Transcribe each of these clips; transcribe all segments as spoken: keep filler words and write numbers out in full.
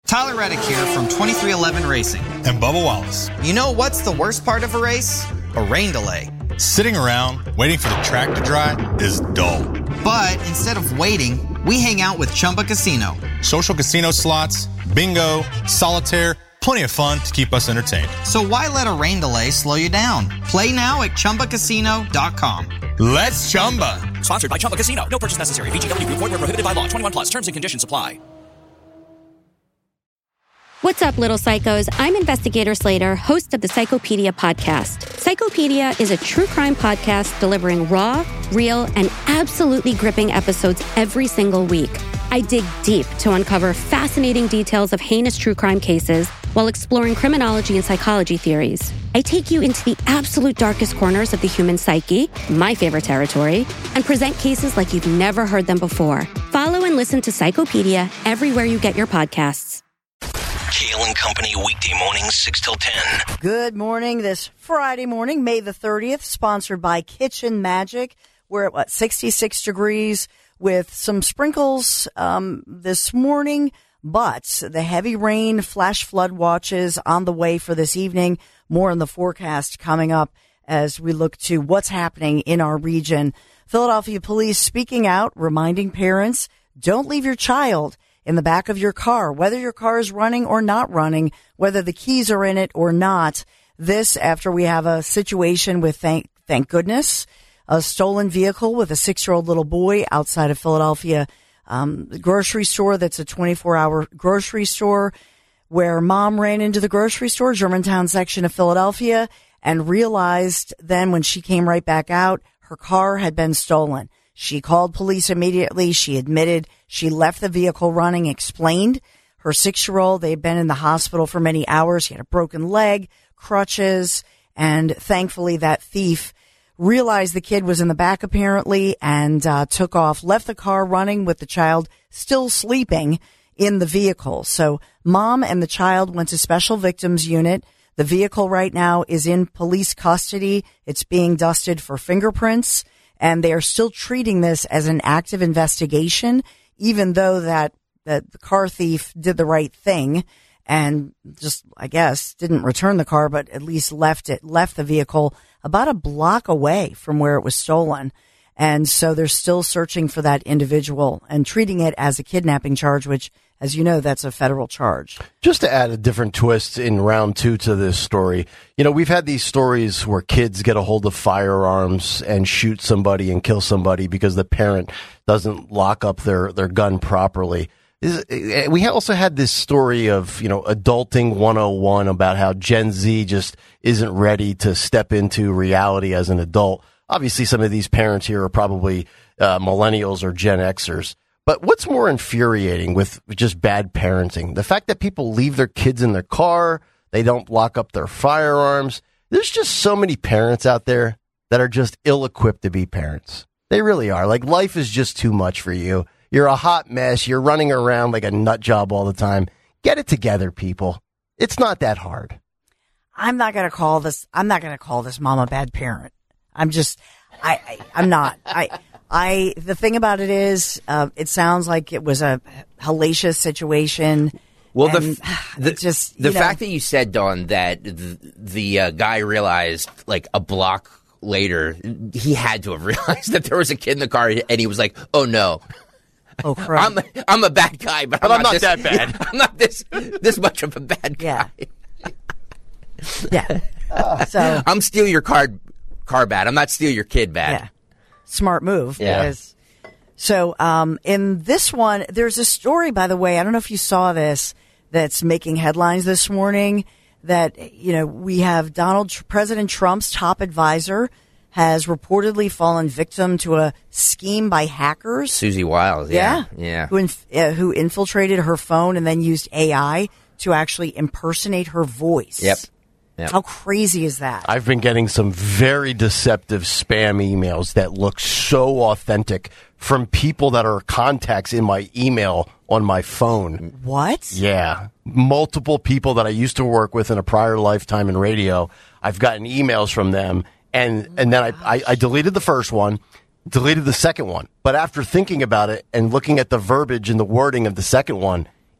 Tyler Reddick here from twenty-three eleven Racing. And Bubba Wallace. You know what's the worst part of a race? A rain delay. Sitting around waiting for the track to dry is dull. But instead of waiting, we hang out with Chumba Casino. Social casino slots, bingo, solitaire, plenty of fun to keep us entertained. So why let a rain delay slow you down? Play now at Chumba Casino dot com. Let's Chumba. Sponsored by Chumba Casino. No purchase necessary. V G W Group. Void where prohibited by law. twenty-one plus. Terms and conditions apply. What's up, little psychos? I'm Investigator Slater, host of the Psychopedia podcast. Psychopedia is a true crime podcast delivering raw, real, and absolutely gripping episodes every single week. I dig deep to uncover fascinating details of heinous true crime cases while exploring criminology and psychology theories. I take you into the absolute darkest corners of the human psyche, my favorite territory, and present cases like you've never heard them before. Follow and listen to Psychopedia everywhere you get your podcasts. Kale and Company weekday mornings, six till ten. Good morning this Friday morning, May the thirtieth, sponsored by Kitchen Magic. We're at, what, sixty-six degrees with some sprinkles um, this morning, but the heavy rain, flash flood watches on the way for this evening. More in the forecast coming up as we look to what's happening in our region. Philadelphia police speaking out, reminding parents, don't leave your child in the back of your car, whether your car is running or not running, whether the keys are in it or not. This after we have a situation with, thank, thank goodness, a stolen vehicle with a six-year-old little boy outside of Philadelphia um, grocery store that's a twenty-four hour grocery store where mom ran into the grocery store, Germantown section of Philadelphia, and realized then when she came right back out, her car had been stolen. She called police immediately. She admitted she left the vehicle running, explained her six-year-old. They had been in the hospital for many hours. He had a broken leg, crutches, and thankfully that thief realized the kid was in the back apparently and uh, took off, left the car running with the child still sleeping in the vehicle. So mom and the child went to Special Victims Unit. The vehicle right now is in police custody. It's being dusted for fingerprints. And they are still treating this as an active investigation, even though that, that the car thief did the right thing and just, I guess, didn't return the car, but at least left it, left the vehicle about a block away from where it was stolen. And so they're still searching for that individual and treating it as a kidnapping charge, which, as you know, that's a federal charge. Just to add a different twist in round two to this story, you know, we've had these stories where kids get a hold of firearms and shoot somebody and kill somebody because the parent doesn't lock up their, their gun properly. We also had this story of, you know, adulting one oh one about how Gen Z just isn't ready to step into reality as an adult. Obviously, some of these parents here are probably uh, millennials or Gen Xers. But what's more infuriating with just bad parenting? The fact that people leave their kids in their car, they don't lock up their firearms. There's just so many parents out there that are just ill-equipped to be parents. They really are. Like, life is just too much for you. You're a hot mess. You're running around like a nut job all the time. Get it together, people. It's not that hard. I'm not going to call this, I'm not going to call this mom a bad parent. I'm just, I, I I'm not. I, I, the thing about it is, uh, it sounds like it was a hellacious situation. Well, the, the just, the know, fact that you said, Dawn, that the, the uh, guy realized like a block later, he had to have realized that there was a kid in the car, and he was like, "Oh no, oh crap, I'm a, I'm a bad guy, but, but I'm, I'm not, not this, that bad. I'm not this this much of a bad guy." Yeah, yeah. Uh, so I'm steal your car car bad. I'm not steal your kid bad. Yeah, smart move. Yeah. Because, so um, in this one, there's a story, by the way. I don't know if you saw this, that's making headlines this morning. That, you know, we have Donald President Trump's top advisor has reportedly fallen victim to a scheme by hackers. Susie Wiles, yeah, yeah, yeah. Who, inf- uh, who infiltrated her phone and then used A I to actually impersonate her voice. Yep. Yep. How crazy is that? I've been getting some very deceptive spam emails that look so authentic from people that are contacts in my email on my phone. What? Yeah. Multiple people that I used to work with in a prior lifetime in radio. I've gotten emails from them, and, and then I, I, I deleted the first one, deleted the second one. But after thinking about it and looking at the verbiage and the wording of the second one,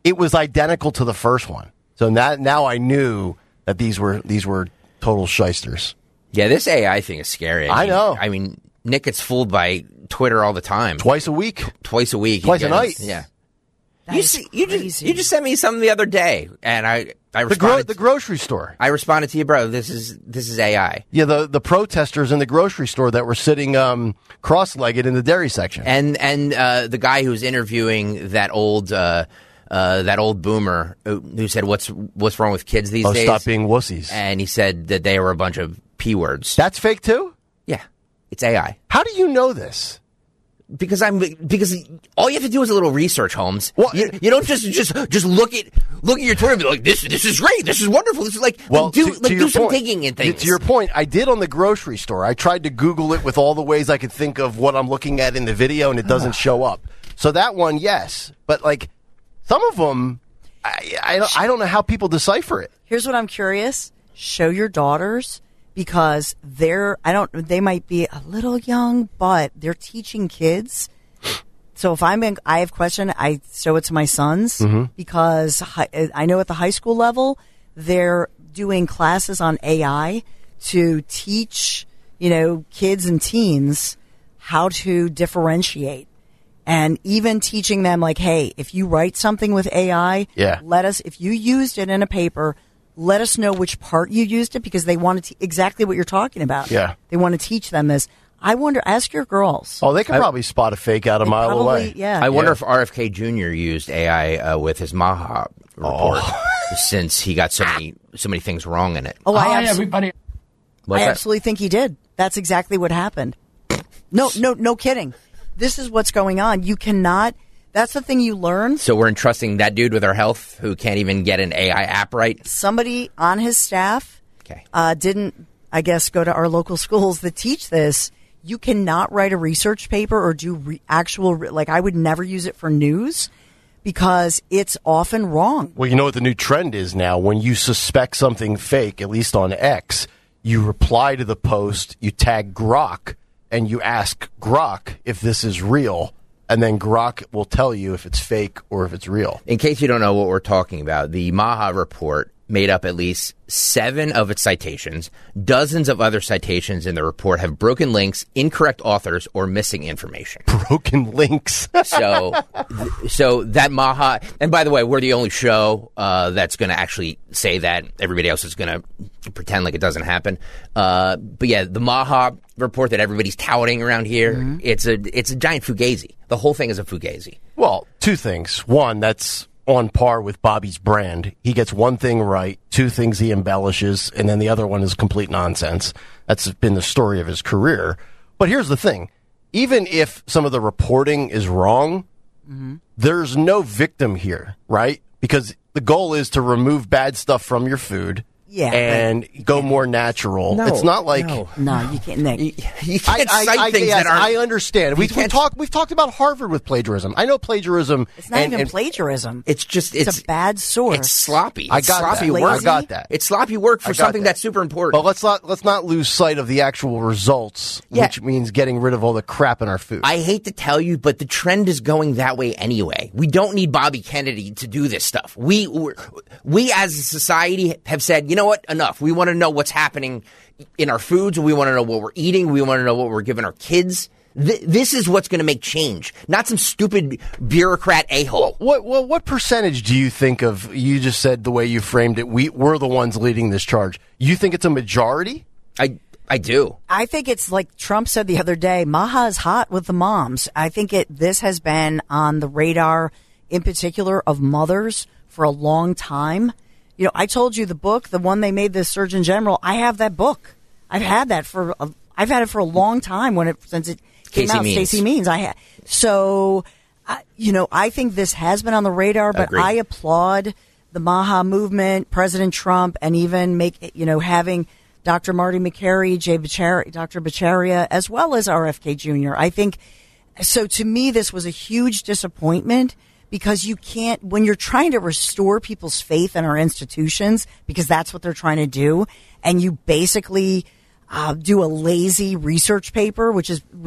it was identical to the first one. So now, now I knew that these were these were total shysters. Yeah, this A I thing is scary. I mean, know. I mean, Nick gets fooled by Twitter all the time. Twice a week. Twice a week. Twice He a gets- night. Yeah. That You is see, you just crazy. you just sent me something the other day, and I I The, gro- responded. the grocery store. I responded to you, bro. This is this is A I. Yeah, the, the protesters in the grocery store that were sitting um, cross-legged in the dairy section. And and uh, the guy who was interviewing that old uh, uh, that old boomer who, who said, "What's what's wrong with kids these oh, days?" stop being wussies. And he said that they were a bunch of p words. That's fake too? Yeah, it's A I. How do you know this? Because I'm because all you have to do is a little research, Holmes. Well, you, you don't just just just look at look at your Twitter and be like, this this is great, this is wonderful, this is like Well, do to, like to do your some point, digging and things. To your point, I did on the grocery store. I tried to Google it with all the ways I could think of what I'm looking at in the video, and it doesn't show up. So that one, yes, but like some of them, I I don't, I don't know how people decipher it. Here's what I'm curious. Show your daughters, because they're, I don't, they might be a little young, but they're teaching kids. So if I'm in, I have question, I show it to my sons, Mm-hmm. because hi, I know at the high school level, they're doing classes on A I to teach, you know, kids and teens how to differentiate. And even teaching them, like, hey, if you write something with A I, Yeah. let us, if you used it in a paper, let us know which part you used it, because they want to, te- exactly what you're talking about. Yeah. They want to teach them this. I wonder, ask your girls. Oh, they could probably spot a fake out a They mile probably- away. Yeah. I wonder if R F K Junior used A I uh, with his Maha report, Oh. since he got so many so many things wrong in it. oh, I, Hi, abso- everybody. What's I that? absolutely think he did. That's exactly what happened. No, no, no kidding. This is what's going on. You cannot, that's the thing you learn. So we're entrusting that dude with our health who can't even get an A I app right. Somebody on his staff Okay. uh, didn't, I guess, go to our local schools that teach this. You cannot write a research paper or do re- actual, re- like, I would never use it for news, because it's often wrong. Well, you know what the new trend is now? When you suspect something fake, at least on X, you reply to the post, you tag Grok, and you ask Grok if this is real, and then Grok will tell you if it's fake or if it's real. In case you don't know what we're talking about, the Maha report made up at least seven of its citations. Dozens of other citations in the report have broken links, incorrect authors, or missing information. Broken links. So, th- so that Maha, and by the way, we're the only show uh, that's going to actually say that. Everybody else is going to pretend like it doesn't happen. Uh, but yeah, the Maha report that everybody's touting around here, Mm-hmm. it's a it's a giant fugazi. The whole thing is a fugazi. Well, two things. One, that's on par with Bobby's brand. He gets one thing right, two things he embellishes, and then the other one is complete nonsense. That's been the story of his career. But here's the thing. Even if some of the reporting is wrong, Mm-hmm. there's no victim here, right? Because the goal is to remove bad stuff from your food. Yeah, And go more natural. No, it's not like no. No, you can't, Nick. You, you can't cite things yes, that aren't. I understand. We've, we've can't- talked. We've talked about Harvard with plagiarism. I know plagiarism. It's not and- even and- plagiarism. It's just It's, it's, a bad source. It's sloppy. I It's got sloppy that. work. I got that. It's sloppy work for I got something that. that's super important. But let's not let's not lose sight of the actual results, Yeah. which means getting rid of all the crap in our food. I hate to tell you, but the trend is going that way anyway. We don't need Bobby Kennedy to do this stuff. We we're- we as a society have said, you know what? Enough. We want to know what's happening in our foods. We want to know what we're eating. We want to know what we're giving our kids. Th- this is what's going to make change, not some stupid bureaucrat a-hole. what what what percentage do you think of? You just said the way you framed it. We we're the ones leading this charge. You think it's a majority? I I do. I think it's like Trump said the other day, Maha is hot with the moms. I think it this has been on the radar, in particular, of mothers for a long time. You know, I told you the book, the one they made the Surgeon General, I have that book. I've had that for, a, I've had it for a long time when it, since it came Casey out, Means. Stacey Means. I had, so, I, you know, I think this has been on the radar, but Agreed. I applaud the Maha movement, President Trump, and even make, you know, having Doctor Marty McCary, Jay Baccaria, Doctor Baccaria, as well as R F K Junior I think, so to me, this was a huge disappointment, because you can't, when you're trying to restore people's faith in our institutions, because that's what they're trying to do, and you basically uh, do a lazy research paper, which is which is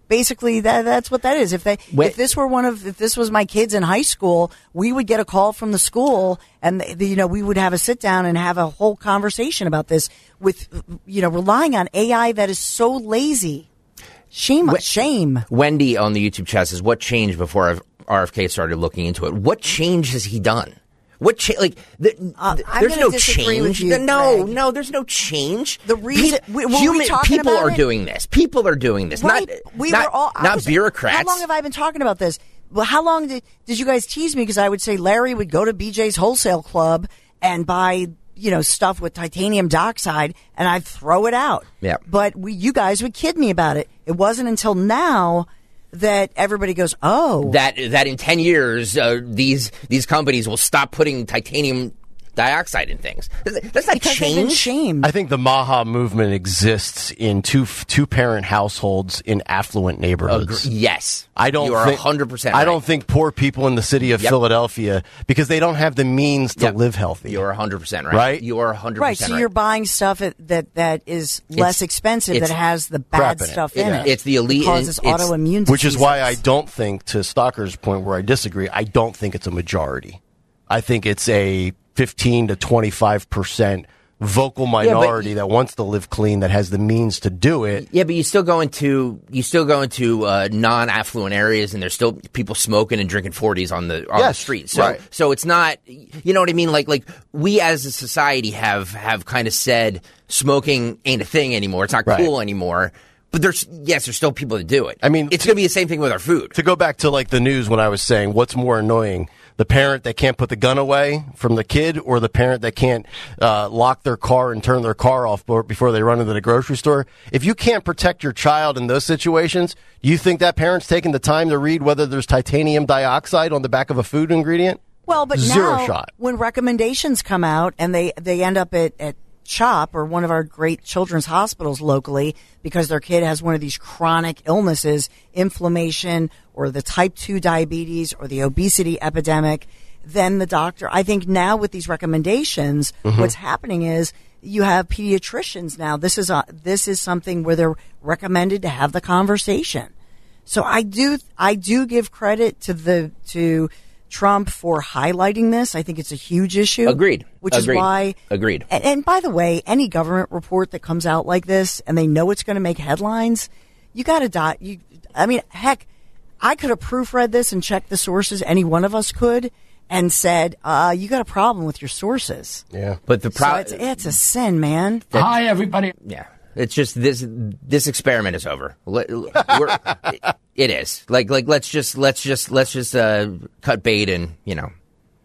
basically that that's what that is. If they Wait. if this were one of if this was my kids in high school, we would get a call from the school, and the, you know we would have a sit down and have a whole conversation about this with you know relying on A I that is so lazy. Shame, Wh- shame. Wendy on the YouTube chat says, "What changed before R F K started looking into it? What change has he done? What cha- like the, Uh, th- I'm there's gonna no disagree change. with you, no, Greg. no, there's no change. The reason- Pe- we- were we human talking people about are it? doing this. People are doing this. Right. Not we not, were all I not was- bureaucrats. How long have I been talking about this? Well, how long did did you guys tease me? Because I would say Larry would go to B J's Wholesale Club and buy you know stuff with titanium dioxide, and I'd throw it out. Yeah. But we, you guys would kid me about it. It wasn't until now that everybody goes, oh, that that in ten years uh, these these companies will stop putting titanium dioxide in things. That's not because they've been change. shamed. I think the Maha movement exists in two two parent households in affluent neighborhoods. Agre- yes, I don't. You are think, one hundred percent. I right. don't think poor people in the city of Yep. Philadelphia, because they don't have the means to Yep. live healthy. You're one hundred percent right. Right? You are one hundred Right, percent so right. you're buying stuff at, that that is less It's- expensive, it's that has the crap bad in it. stuff in Yeah. it. It's the elite- It causes it's- autoimmune diseases. Which is why I don't think, to Stalker's point where I disagree, I don't think it's a majority. I think it's a fifteen to twenty-five percent vocal minority that wants to live clean, that has the means to do it. Yeah, but you still go into you still go into uh, non-affluent areas, and there's still people smoking and drinking forties on the on the Yes, street. So, right. so it's not, you know what I mean? Like, like we as a society have have kind of said smoking ain't a thing anymore. It's not Right. cool anymore. But there's yes, there's still people that do it. I mean, it's to- going to be the same thing with our food. To go back to like the news when I was saying, what's more annoying? The parent that can't put the gun away from the kid, or the parent that can't uh, lock their car and turn their car off before they run into the grocery store? If you can't protect your child in those situations, do you think that parent's taking the time to read whether there's titanium dioxide on the back of a food ingredient? Well, but Zero now, shot. when recommendations come out and they, they end up at, at CHOP or one of our great children's hospitals locally because their kid has one of these chronic illnesses, inflammation or the type two diabetes or the obesity epidemic, then the doctor, I think now with these recommendations, Mm-hmm. what's happening is you have pediatricians now. This is a, this is something where they're recommended to have the conversation. So I do, I do give credit to the, to Trump for highlighting this. I think it's a huge issue. Agreed. Which Agreed. is why. Agreed. And, and by the way, any government report that comes out like this and they know it's going to make headlines, you got to dot. You, I mean, heck, I could have proofread this and checked the sources. Any one of us could, and said, uh, "You got a problem with your sources." Yeah. But the So problem, it's, it's a sin, man. Hi, everybody. yeah, it's just this this experiment is over. Let- we're- it- it is like like let's just let's just let's just uh, cut bait and you know.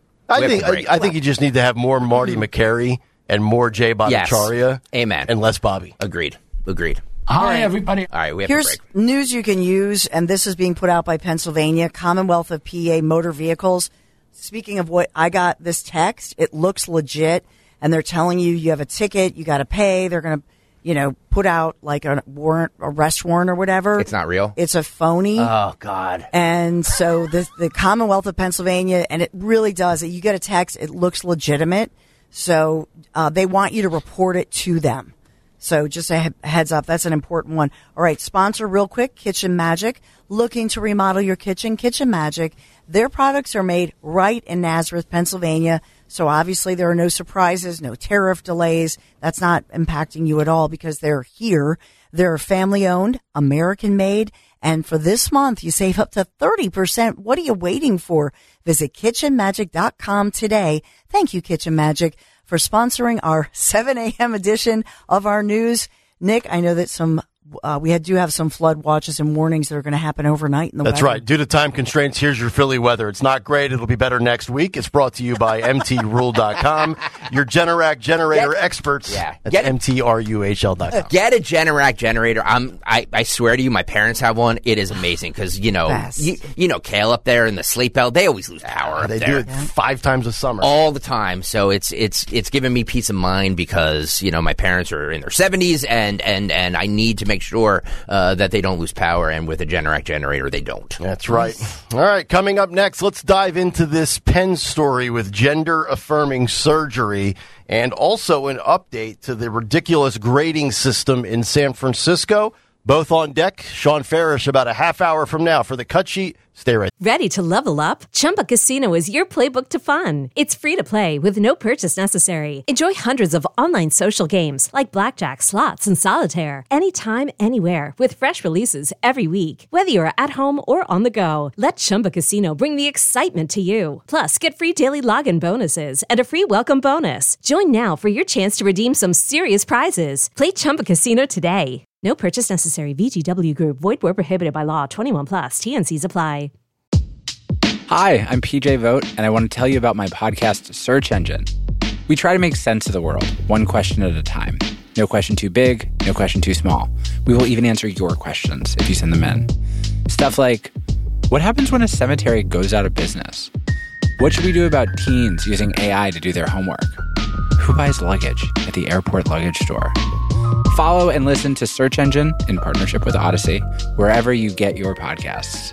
I We have think to break. I, I think you just need to have more Marty McCary and more Jay Bhattacharya. Amen. And less Bobby. Agreed. Agreed. Hi, everybody. All right, we have Here's to break. news you can use, and this is being put out by Pennsylvania Commonwealth of P A Motor Vehicles. Speaking of what I got this text, it looks legit, and they're telling you you have a ticket, you got to pay. They're going to, you know, put out like a warrant, arrest warrant or whatever. It's not real? It's a phony. Oh God. And so the the Commonwealth of Pennsylvania, and it really does. You get a text, it looks legitimate. So uh, they want you to report it to them. So just a he- heads up, that's an important one. All right, sponsor real quick, Kitchen Magic. Looking to remodel your kitchen? Kitchen Magic. Their products are made right in Nazareth, Pennsylvania. So obviously there are no surprises, no tariff delays. That's not impacting you at all because they're here. They're family owned, American made. And for this month, you save up to thirty percent. What are you waiting for? Visit kitchen magic dot com today. Thank you, Kitchen Magic, for sponsoring our seven a.m. edition of our news. Nick, I know that some uh, we had, do have some flood watches and warnings that are going to happen overnight in the That's weather. right. Due to time constraints, here's your Philly weather. It's not great. It'll be better next week. It's brought to you by M T rule dot com, your Generac generator Get- experts. Yeah. That's Get- M T R U H L dot com. Get a Generac generator. I'm, I, I swear to you, my parents have one. It is amazing because, you know, Best. you, you know, Kale up there in the sleep belt, they always lose power up They there. do it five times a summer. all the time. So it's it's it's given me peace of mind because you know my parents are in their seventies and and and I need to make sure uh, that they don't lose power. And with a Generac generator, they don't. That's right. All right, coming up next, let's dive into this Penn story with gender-affirming surgery and also an update to the ridiculous grading system in San Francisco. Both on deck. Sean Farish about a half hour from now for the cut sheet. Stay right. Ready to level up? Chumba Casino is your playbook to fun. It's free to play with no purchase necessary. Enjoy hundreds of online social games like blackjack, slots, and solitaire anytime, anywhere with fresh releases every week. Whether you're at home or on the go, let Chumba Casino bring the excitement to you. Plus, get free daily login bonuses and a free welcome bonus. Join now for your chance to redeem some serious prizes. Play Chumba Casino today. No purchase necessary. V G W Group. Void where prohibited by law. twenty-one plus. T N Cs apply. Hi, I'm P J Vogt, and I want to tell you about my podcast, Search Engine. We try to make sense of the world, one question at a time. No question too big, no question too small. We will even answer your questions if you send them in. Stuff like, what happens when a cemetery goes out of business? What should we do about teens using A I to do their homework? Who buys luggage at the airport luggage store? Follow and listen to Search Engine in partnership with Odyssey, wherever you get your podcasts.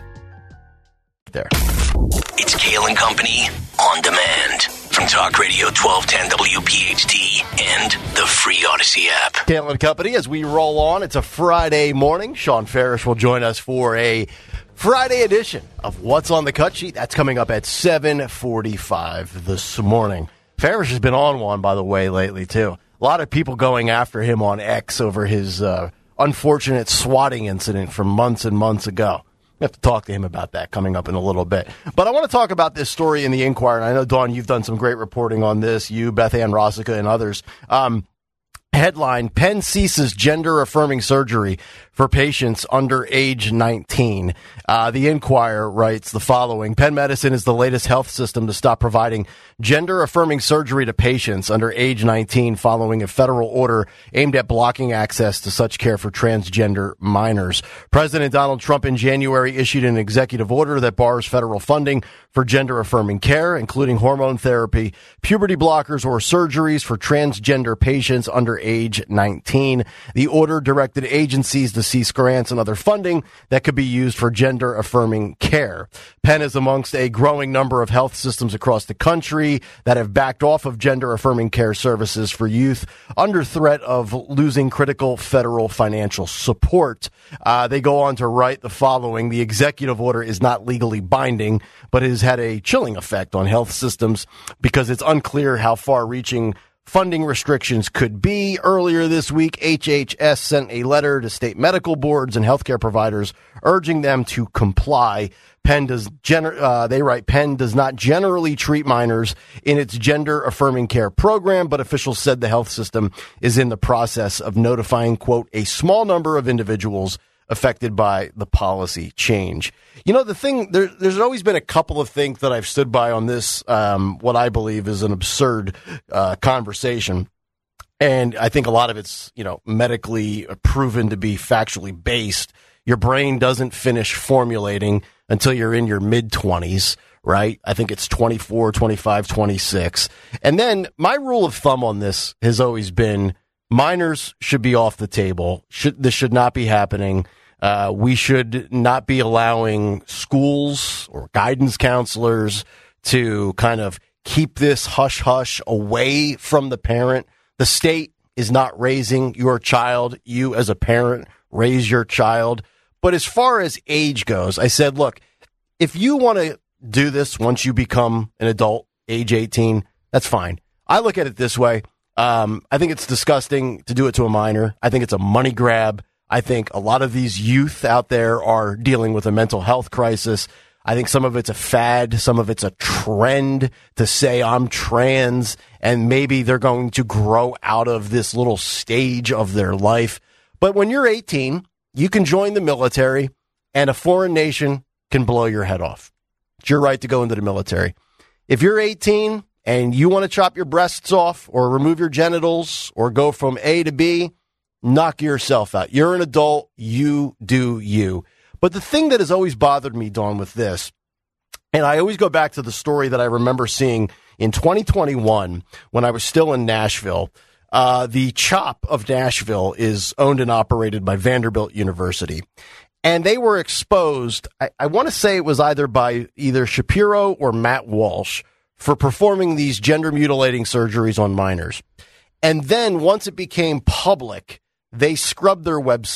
There. It's Kale and Company on demand from Talk Radio twelve ten W P H T and the free Odyssey app. Kale and Company, as we roll on, it's a Friday morning. Sean Farish will join us for a Friday edition of What's on the Cut Sheet. That's coming up at seven forty-five this morning. Farish has been on one, by the way, lately, too. A lot of people going after him on X over his uh, unfortunate swatting incident from months and months ago. We have to talk to him about that coming up in a little bit. But I want to talk about this story in the Inquirer. And I know, Dawn, you've done some great reporting on this. You, Beth Ann Rossica, and others. Um, headline, Penn ceases gender-affirming surgery for patients under age nineteen. Uh, the Inquirer writes the following. Penn Medicine is the latest health system to stop providing gender-affirming surgery to patients under age nineteen following a federal order aimed at blocking access to such care for transgender minors. President Donald Trump in January issued an executive order that bars federal funding for gender-affirming care, including hormone therapy, puberty blockers, or surgeries for transgender patients under age nineteen. The order directed agencies to cease grants and other funding that could be used for gender-affirming care. Penn is amongst a growing number of health systems across the country that have backed off of gender-affirming care services for youth under threat of losing critical federal financial support. Uh, they go on to write the following. The executive order is not legally binding, but it has had a chilling effect on health systems because it's unclear how far-reaching funding restrictions could be. Earlier this week, H H S sent a letter to state medical boards and healthcare providers urging them to comply. Penn does, gener- uh, they write, Penn does not generally treat minors in its gender-affirming care program, but officials said the health system is in the process of notifying, quote, a small number of individuals affected by the policy change. You know, the thing, there, there's always been a couple of things that I've stood by on this, um, what I believe is an absurd uh, conversation. And I think a lot of it's, you know, medically proven to be factually based. Your brain doesn't finish formulating until you're in your mid-twenties, right? I think it's twenty-four, twenty-five, twenty-six. And then my rule of thumb on this has always been minors should be off the table. Should, this should not be happening. Uh, we should not be allowing schools or guidance counselors to kind of keep this hush-hush away from the parent. The state is not raising your child. You as a parent raise your child. But as far as age goes, I said, look, if you want to do this once you become an adult, age eighteen, that's fine. I look at it this way. Um, I think it's disgusting to do it to a minor. I think it's a money grab. I think a lot of these youth out there are dealing with a mental health crisis. I think some of it's a fad. Some of it's a trend to say I'm trans, and maybe they're going to grow out of this little stage of their life. But when you're eighteen, you can join the military, and a foreign nation can blow your head off. It's your right to go into the military. If you're eighteen and you want to chop your breasts off or remove your genitals or go from A to B, knock yourself out. You're an adult. You do you. But the thing that has always bothered me, Dawn, with this, and I always go back to the story that I remember seeing in twenty twenty-one when I was still in Nashville. Uh, the CHOP of Nashville is owned and operated by Vanderbilt University. And they were exposed, I, I want to say it was either by either Shapiro or Matt Walsh, for performing these gender mutilating surgeries on minors. And then once it became public, they scrubbed their website.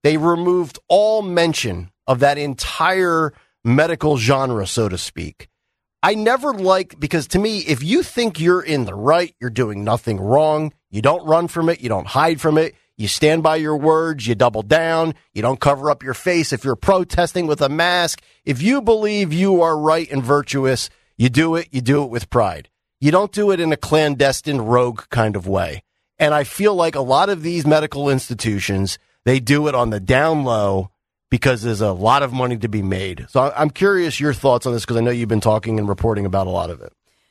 They removed all mention of that entire medical genre, so to speak. I never liked, because to me, if you think you're in the right, you're doing nothing wrong, you don't run from it, you don't hide from it, you stand by your words, you double down, you don't cover up your face if you're protesting with a mask. If you believe you are right and virtuous, you do it, you do it with pride. You don't do it in a clandestine, rogue kind of way. And I feel like a lot of these medical institutions, they do it on the down low because there's a lot of money to be made. So I'm curious your thoughts on this, because I know you've been talking and reporting about a lot of it.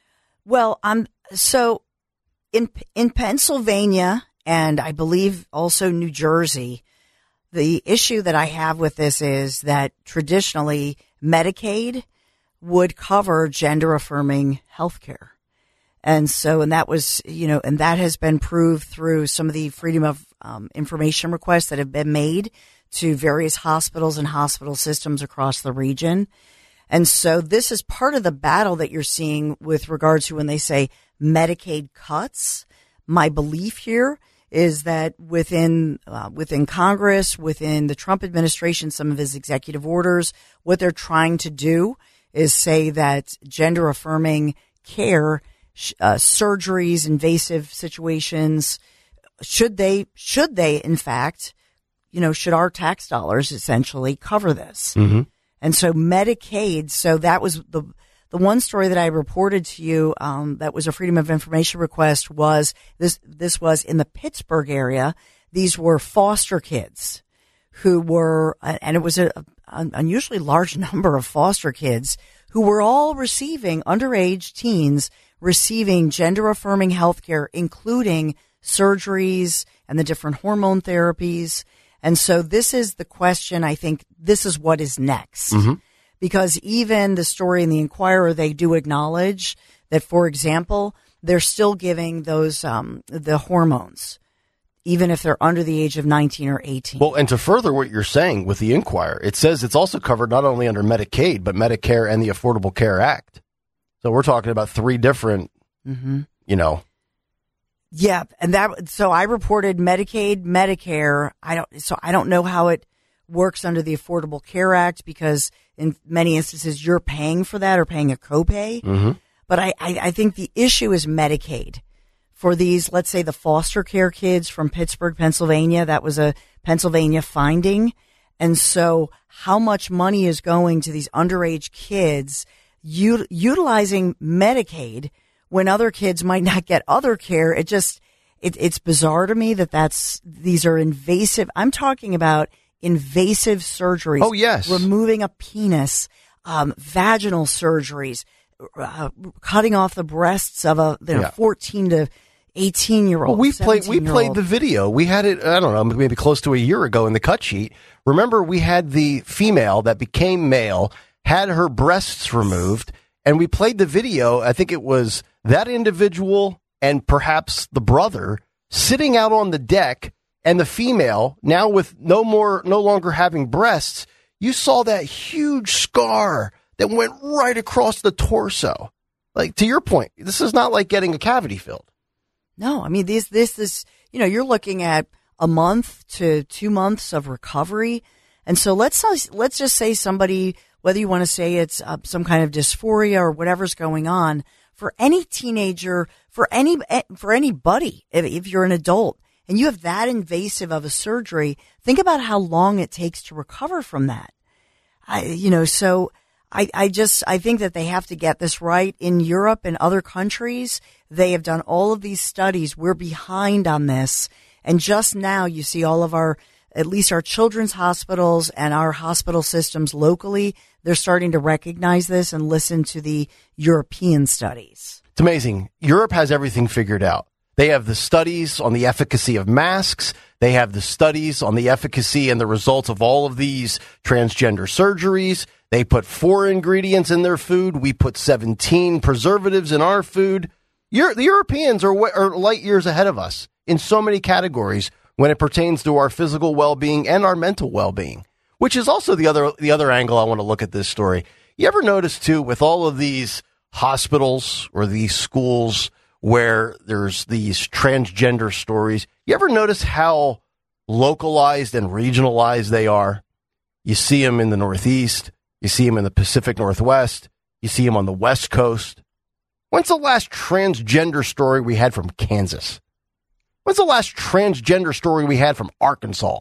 Well, I'm so in in Pennsylvania, and I believe also New Jersey, the issue that I have with this is that traditionally Medicaid would cover gender affirming health care. And so, and that was, you know, and that has been proved through some of the freedom of um, information requests that have been made to various hospitals and hospital systems across the region. And so this is part of the battle that you're seeing with regards to when they say Medicaid cuts. My belief here is that within uh, within Congress, within the Trump administration, some of his executive orders, what they're trying to do is say that gender affirming care, uh, surgeries, invasive situations, should they, should they, in fact, you know, should our tax dollars essentially cover this? Mm-hmm. And so Medicaid, so that was the, the one story that I reported to you, um, that was a freedom of information request was this, this was in the Pittsburgh area. These were foster kids who were, and it was a, an unusually large number of foster kids who were all receiving, underage teens receiving gender affirming health care, including surgeries and the different hormone therapies. And so this is the question. I think this is what is next. Mm-hmm. Because even the story in the Inquirer, they do acknowledge that, for example, they're still giving those, um, the hormones, even if they're under the age of nineteen or eighteen. Well, and to further what you're saying with the Inquirer, it says it's also covered not only under Medicaid, but Medicare and the Affordable Care Act. So we're talking about three different, mm-hmm. you know. Yeah. And that, so I reported Medicaid, Medicare. I don't, so I don't know how it works under the Affordable Care Act, because in many instances you're paying for that or paying a copay. Mm-hmm. But I, I, I think the issue is Medicaid for these, let's say the foster care kids from Pittsburgh, Pennsylvania. That was a Pennsylvania finding. And so how much money is going to these underage kids u- utilizing Medicaid when other kids might not get other care? It just, it, it's bizarre to me that that's, these are invasive. I'm talking about invasive surgeries. Oh, yes. Removing a penis, um, vaginal surgeries, uh, cutting off the breasts of a you know, yeah. fourteen to eighteen year old. Well, we played, we played the video. We had it, I don't know, maybe close to a year ago in the cut sheet. Remember, we had the female that became male, had her breasts removed, and we played the video. I think it was that individual and perhaps the brother sitting out on the deck, and the female, now with no more, no longer having breasts, you saw that huge scar that went right across the torso. Like, to your point, this is not like getting a cavity filled. No, I mean, this, this, this, you know, you're looking at a month to two months of recovery. And so let's, let's just say somebody, whether you want to say it's uh, some kind of dysphoria or whatever's going on, for any teenager, for any, for anybody, if, if you're an adult, and you have that invasive of a surgery, think about how long it takes to recover from that. I, you know, so I, I just, I think that they have to get this right. In Europe and other countries, they have done all of these studies. We're behind on this. And just now you see all of our, at least our children's hospitals and our hospital systems locally, they're starting to recognize this and listen to the European studies. It's amazing. Europe has everything figured out. They have the studies on the efficacy of masks. They have the studies on the efficacy and the results of all of these transgender surgeries. They put four ingredients in their food. We put seventeen preservatives in our food. You're, the Europeans are, are light years ahead of us in so many categories when it pertains to our physical well-being and our mental well-being, which is also the other the other angle I want to look at this story. You ever notice, too, with all of these hospitals or these schools where there's these transgender stories, you ever notice how localized and regionalized they are. You see them in the Northeast. You see them in the Pacific Northwest. You see them on the West Coast. When's the last transgender story we had from Kansas? When's the last transgender story we had from Arkansas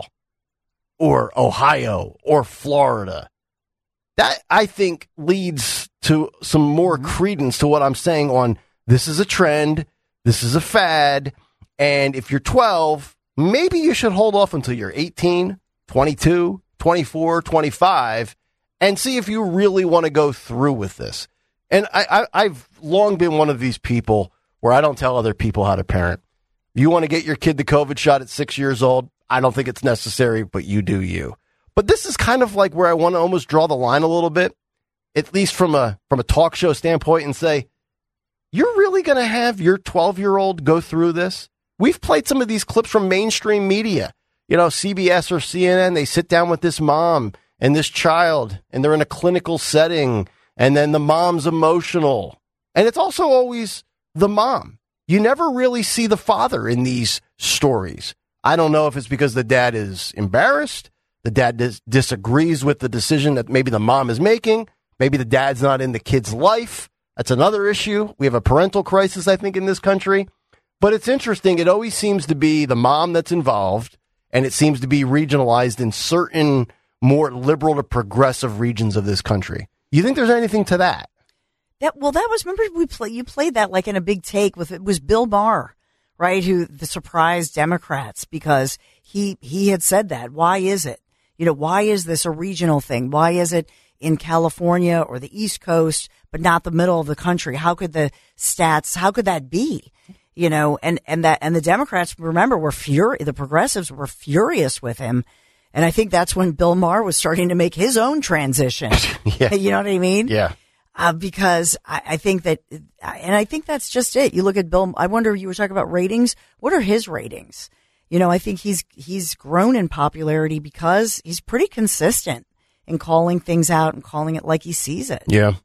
or Ohio or Florida? That, I think, leads to some more credence to what I'm saying on this is a trend, this is a fad, and if you're twelve, maybe you should hold off until you're eighteen, twenty-two, twenty-four, twenty-five, and see if you really want to go through with this. And I, I, I've long been one of these people where I don't tell other people how to parent. You want to get your kid the COVID shot at six years old? I don't think it's necessary, but you do you. But this is kind of like where I want to almost draw the line a little bit, at least from a from a talk show standpoint, and say, you're really going to have your twelve-year-old go through this? We've played some of these clips from mainstream media. You know, C B S or C N N, they sit down with this mom and this child, and they're in a clinical setting, and then the mom's emotional. And it's also always the mom. You never really see the father in these stories. I don't know if it's because the dad is embarrassed, the dad dis- disagrees with the decision that maybe the mom is making, maybe the dad's not in the kid's life. That's another issue. We have a parental crisis, I think, in this country. But it's interesting. It always seems to be the mom that's involved, and it seems to be regionalized in certain more liberal to progressive regions of this country. You think there's anything to that? That, well, that was, remember we play, you played that like in a big take with, it was Bill Maher, right? Who the surprised Democrats because he, he had said that. Why is it? You know, why is this a regional thing? Why is it in California or the East Coast, but not the middle of the country? How could the stats, how could that be? You know, and, and that, and the Democrats, remember, were furi- the progressives were furious with him. And I think that's when Bill Maher was starting to make his own transition. Yeah. You know what I mean? Yeah. Uh, because I, I think that, and I think that's just it. You look at Bill, I wonder, you were talking about ratings. What are his ratings? You know, I think he's, he's grown in popularity because he's pretty consistent in calling things out and calling it like he sees it. Yeah.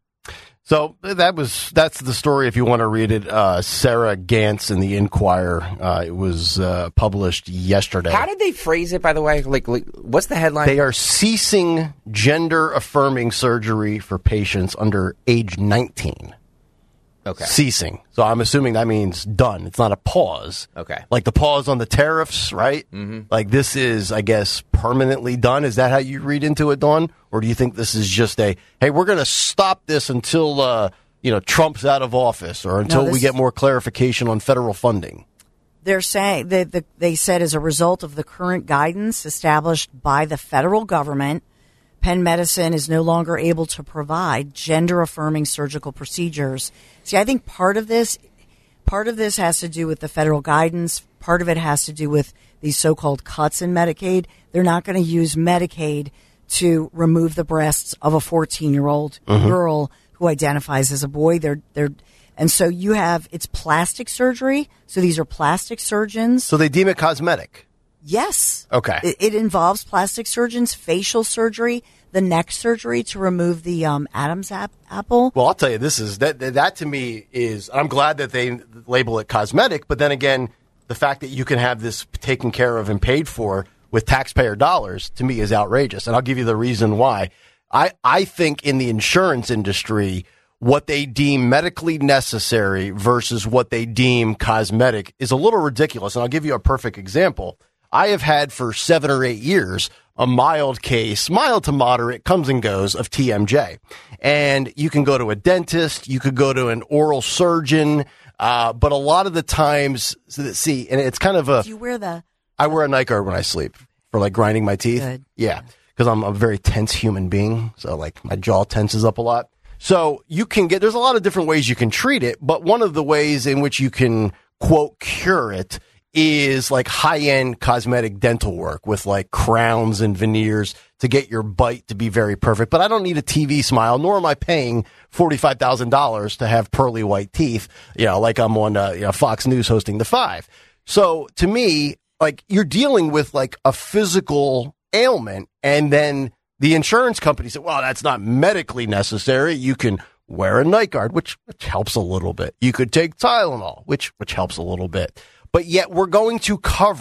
So that was, that's the story. If you want to read it, uh, Sarah Gantz in the Inquirer, uh, it was, uh, published yesterday. How did they phrase it, by the way? Like, like what's the headline? They are ceasing gender affirming surgery for patients under age nineteen. Okay. Ceasing. So I'm assuming that means done. It's not a pause. Okay. Like the pause on the tariffs, right? Mm-hmm. Like this is, I guess, permanently done. Is that how you read into it, Dawn? Or do you think this is just a, hey, we're going to stop this until, uh, you know, Trump's out of office or until no, we get more clarification on federal funding? They're saying that the, they said as a result of the current guidance established by the federal government, Penn Medicine is no longer able to provide gender-affirming surgical procedures. See, I think part of this, part of this has to do with the federal guidance. Part of it has to do with these so-called cuts in Medicaid. They're not going to use Medicaid to remove the breasts of a fourteen-year-old mm-hmm. girl who identifies as a boy. They're they're and so you have it's plastic surgery. So these are plastic surgeons. So they deem it cosmetic. Yes. Okay. It, it involves plastic surgeons, facial surgery, the neck surgery to remove the um, Adam's ap- apple. Well, I'll tell you, this is that, that. That to me is. I'm glad that they label it cosmetic, but then again, the fact that you can have this taken care of and paid for with taxpayer dollars to me is outrageous, and I'll give you the reason why. I I think in the insurance industry, what they deem medically necessary versus what they deem cosmetic is a little ridiculous, and I'll give you a perfect example. I have had for seven or eight years a mild case, mild to moderate, comes and goes of T M J. And you can go to a dentist, you could go to an oral surgeon, uh, but a lot of the times, see, and it's kind of a... Do you wear the... I wear a night guard when I sleep for like grinding my teeth. Good. Yeah, because I'm a very tense human being, so like my jaw tenses up a lot. So you can get, there's a lot of different ways you can treat it, but one of the ways in which you can, quote, cure it is like high-end cosmetic dental work with like crowns and veneers to get your bite to be very perfect. But I don't need a T V smile, nor am I paying forty-five thousand dollars to have pearly white teeth, you know, like I'm on uh, you know, Fox News hosting The Five. So to me, like you're dealing with like a physical ailment, and then the insurance company said, well, that's not medically necessary. You can wear a night guard, which, which helps a little bit. You could take Tylenol, which which helps a little bit. But yet we're going to cover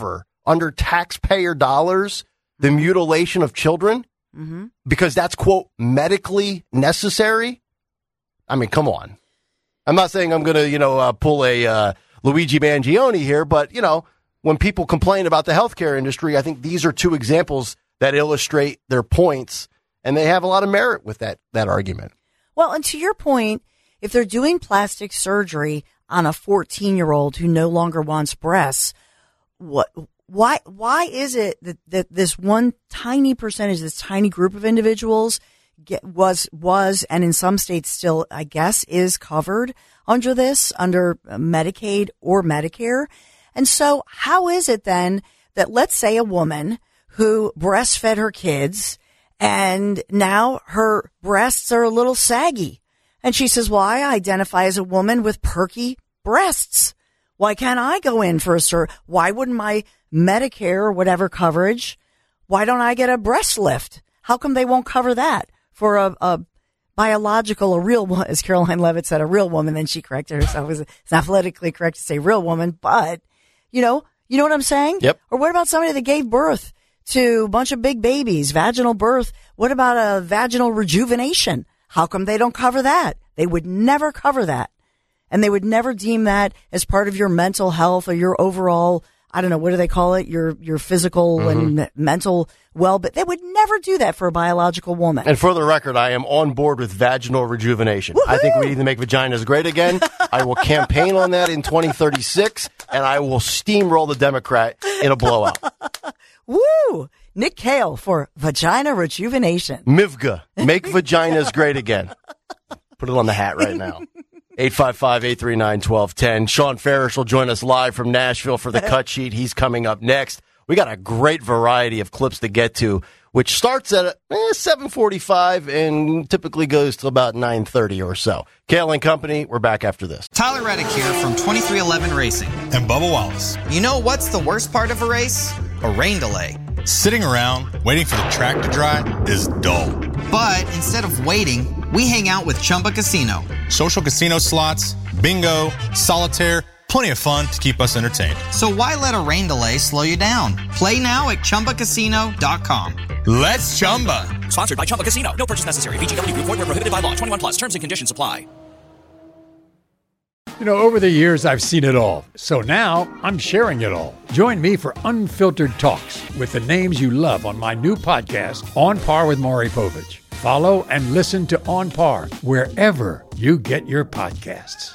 under taxpayer dollars the mutilation of children Mm-hmm. because that's, quote, medically necessary? I mean, come on. I'm not saying I'm going to, you know, uh, pull a uh, Luigi Mangione here, but, you know, when people complain about the healthcare industry, I think these are two examples that illustrate their points, and they have a lot of merit with that that argument. Well, and to your point, if they're doing plastic surgery on a fourteen-year-old who no longer wants breasts, what, why, why is it that, that this one tiny percentage, this tiny group of individuals get, was, was, and in some states still, I guess, is covered under this, under Medicaid or Medicare? And so how is it then that, let's say, a woman who breastfed her kids and now her breasts are a little saggy, and she says, well, I identify as a woman with perky breasts. Why can't I go in for a sur? Why wouldn't my Medicare or whatever coverage, why don't I get a breast lift? How come they won't cover that for a, a biological, a real woman, as Caroline Levitt said, a real woman? Then she corrected herself. It's not politically correct to say real woman, but, you know, you know what I'm saying? Yep. Or what about somebody that gave birth to a bunch of big babies, vaginal birth? What about a vaginal rejuvenation? How come they don't cover that? They would never cover that. And they would never deem that as part of your mental health or your overall, I don't know, what do they call it? Your your physical mm-hmm. and me- mental well-being. They would never do that for a biological woman. And for the record, I am on board with vaginal rejuvenation. Woo-hoo! I think we need to make vaginas great again. I will campaign on that in twenty thirty-six, and I will steamroll the Democrat in a blowout. Woo! Nick Cale for vagina rejuvenation. M I V G A. Make vaginas great again. Put it on the hat right now. eight five five, eight three nine, one two one zero. Sean Farish will join us live from Nashville for the cut sheet. He's coming up next. We got a great variety of clips to get to, which starts at eh, seven forty-five and typically goes to about nine thirty or so. Cale and Company, we're back after this. Tyler Reddick here from twenty-three eleven Racing. And Bubba Wallace. You know what's the worst part of a race? A rain delay. Sitting around waiting for the track to dry is dull. But instead of waiting, we hang out with Chumba Casino. Social casino slots, bingo, solitaire, plenty of fun to keep us entertained. So why let a rain delay slow you down? Play now at Chumba Casino dot com. Let's Chumba. Sponsored by Chumba Casino. No purchase necessary. V G W Group. Void where prohibited by law. twenty-one plus. Terms and conditions apply. You know, over the years, I've seen it all. So now, I'm sharing it all. Join me for Unfiltered Talks with the names you love on my new podcast, On Par with Maury Povich. Follow and listen to On Par wherever you get your podcasts.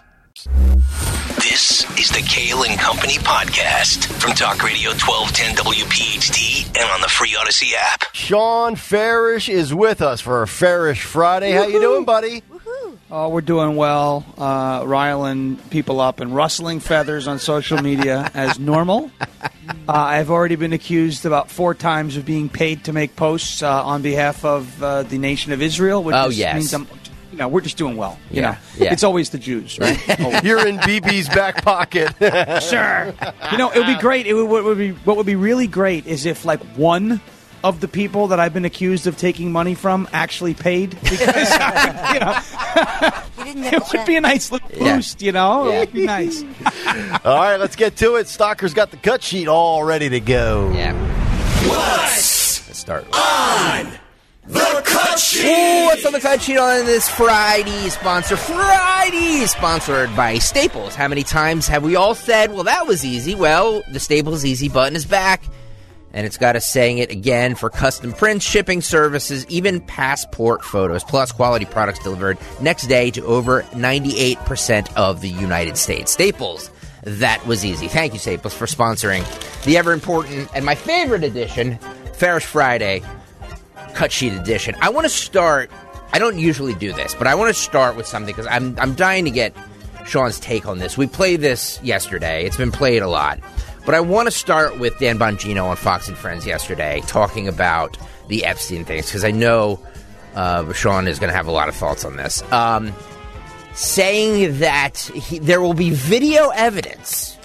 This is the Cale and Company podcast from Talk Radio twelve ten W P H T and on the free Odyssey app. Sean Farish is with us for a Farish Friday. How you doing, buddy? Oh, we're doing well, uh, riling people up and rustling feathers on social media as normal. Uh, I've already been accused about four times of being paid to make posts uh, on behalf of uhh, the nation of Israel, which oh, just yes. means I'm, you know, we're just doing well. You yeah. know, yeah. It's always the Jews, right? You're in B B's back pocket. Sure. You know, it would be great. It would, what would be what would be really great is if like one of the people that I've been accused of taking money from actually paid, because you know, it would be a nice little boost, yeah. you know? Yeah. It would be nice. All right, let's get to it. Stocker's got the cut sheet all ready to go. Yeah. What's Let's start. on the cut sheet? Ooh, what's on the cut sheet on this Friday? Sponsor Friday, sponsored by Staples. How many times have we all said, well, that was easy? Well, the Staples Easy button is back. And it's got us saying it again for custom prints, shipping services, even passport photos, plus quality products delivered next day to over ninety-eight percent of the United States. Staples, that was easy. Thank you, Staples, for sponsoring the ever-important and my favorite edition, Farish Friday, Cut Sheet Edition. I want to start, I don't usually do this, but I want to start with something because I'm, I'm dying to get Sean's take on this. We played this yesterday. It's been played a lot. But I want to start with Dan Bongino on Fox and Friends yesterday talking about the Epstein things, because I know uh, Sean is going to have a lot of thoughts on this. Um, saying that he, there will be video evidence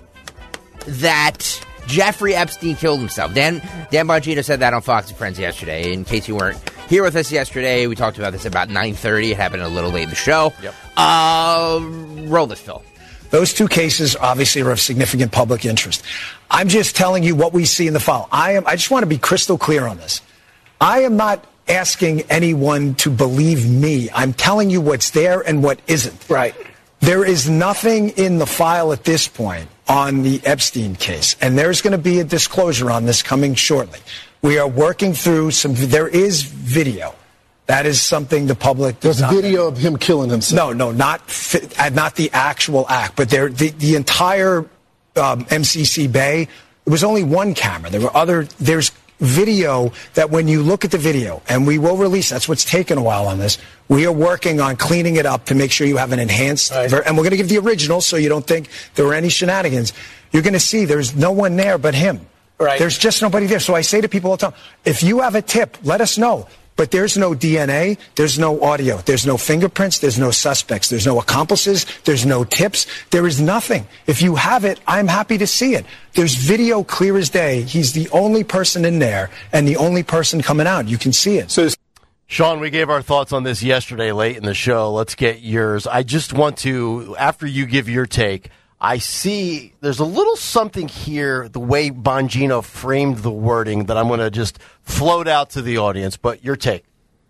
that Jeffrey Epstein killed himself. Dan, Dan Bongino said that on Fox and Friends yesterday. In case you weren't here with us yesterday, we talked about this about nine thirty. It happened a little late in the show. Yep. Uh, roll this, Phil. Those two cases obviously are of significant public interest. I'm just telling you what we see in the file. I am. I just want to be crystal clear on this. I am not asking anyone to believe me. I'm telling you what's there and what isn't. Right. There is nothing in the file at this point on the Epstein case, and there's going to be a disclosure on this coming shortly. We are working through some. There is video. That is something the public. There's not, video of him killing himself. No, no, not not the actual act, but there the the entire um, M C C Bay. It was only one camera. There were other. There's video that when you look at the video, and we will release. That's what's taken a while on this. We are working on cleaning it up to make sure you have an enhanced. Right. Ver- and we're going to give the original, so you don't think there were any shenanigans. You're going to see there's no one there but him. Right. There's just nobody there. So I say to people all the time, if you have a tip, let us know. But there's no D N A, there's no audio, there's no fingerprints, there's no suspects, there's no accomplices, there's no tips, there is nothing. If you have it, I'm happy to see it. There's video clear as day. He's the only person in there and the only person coming out. You can see it. So, Sean, we gave our thoughts on this yesterday late in the show. Let's get yours. I just want to, after you give your take, I see there's a little something here, the way Bongino framed the wording, that I'm going to just float out to the audience. But your take.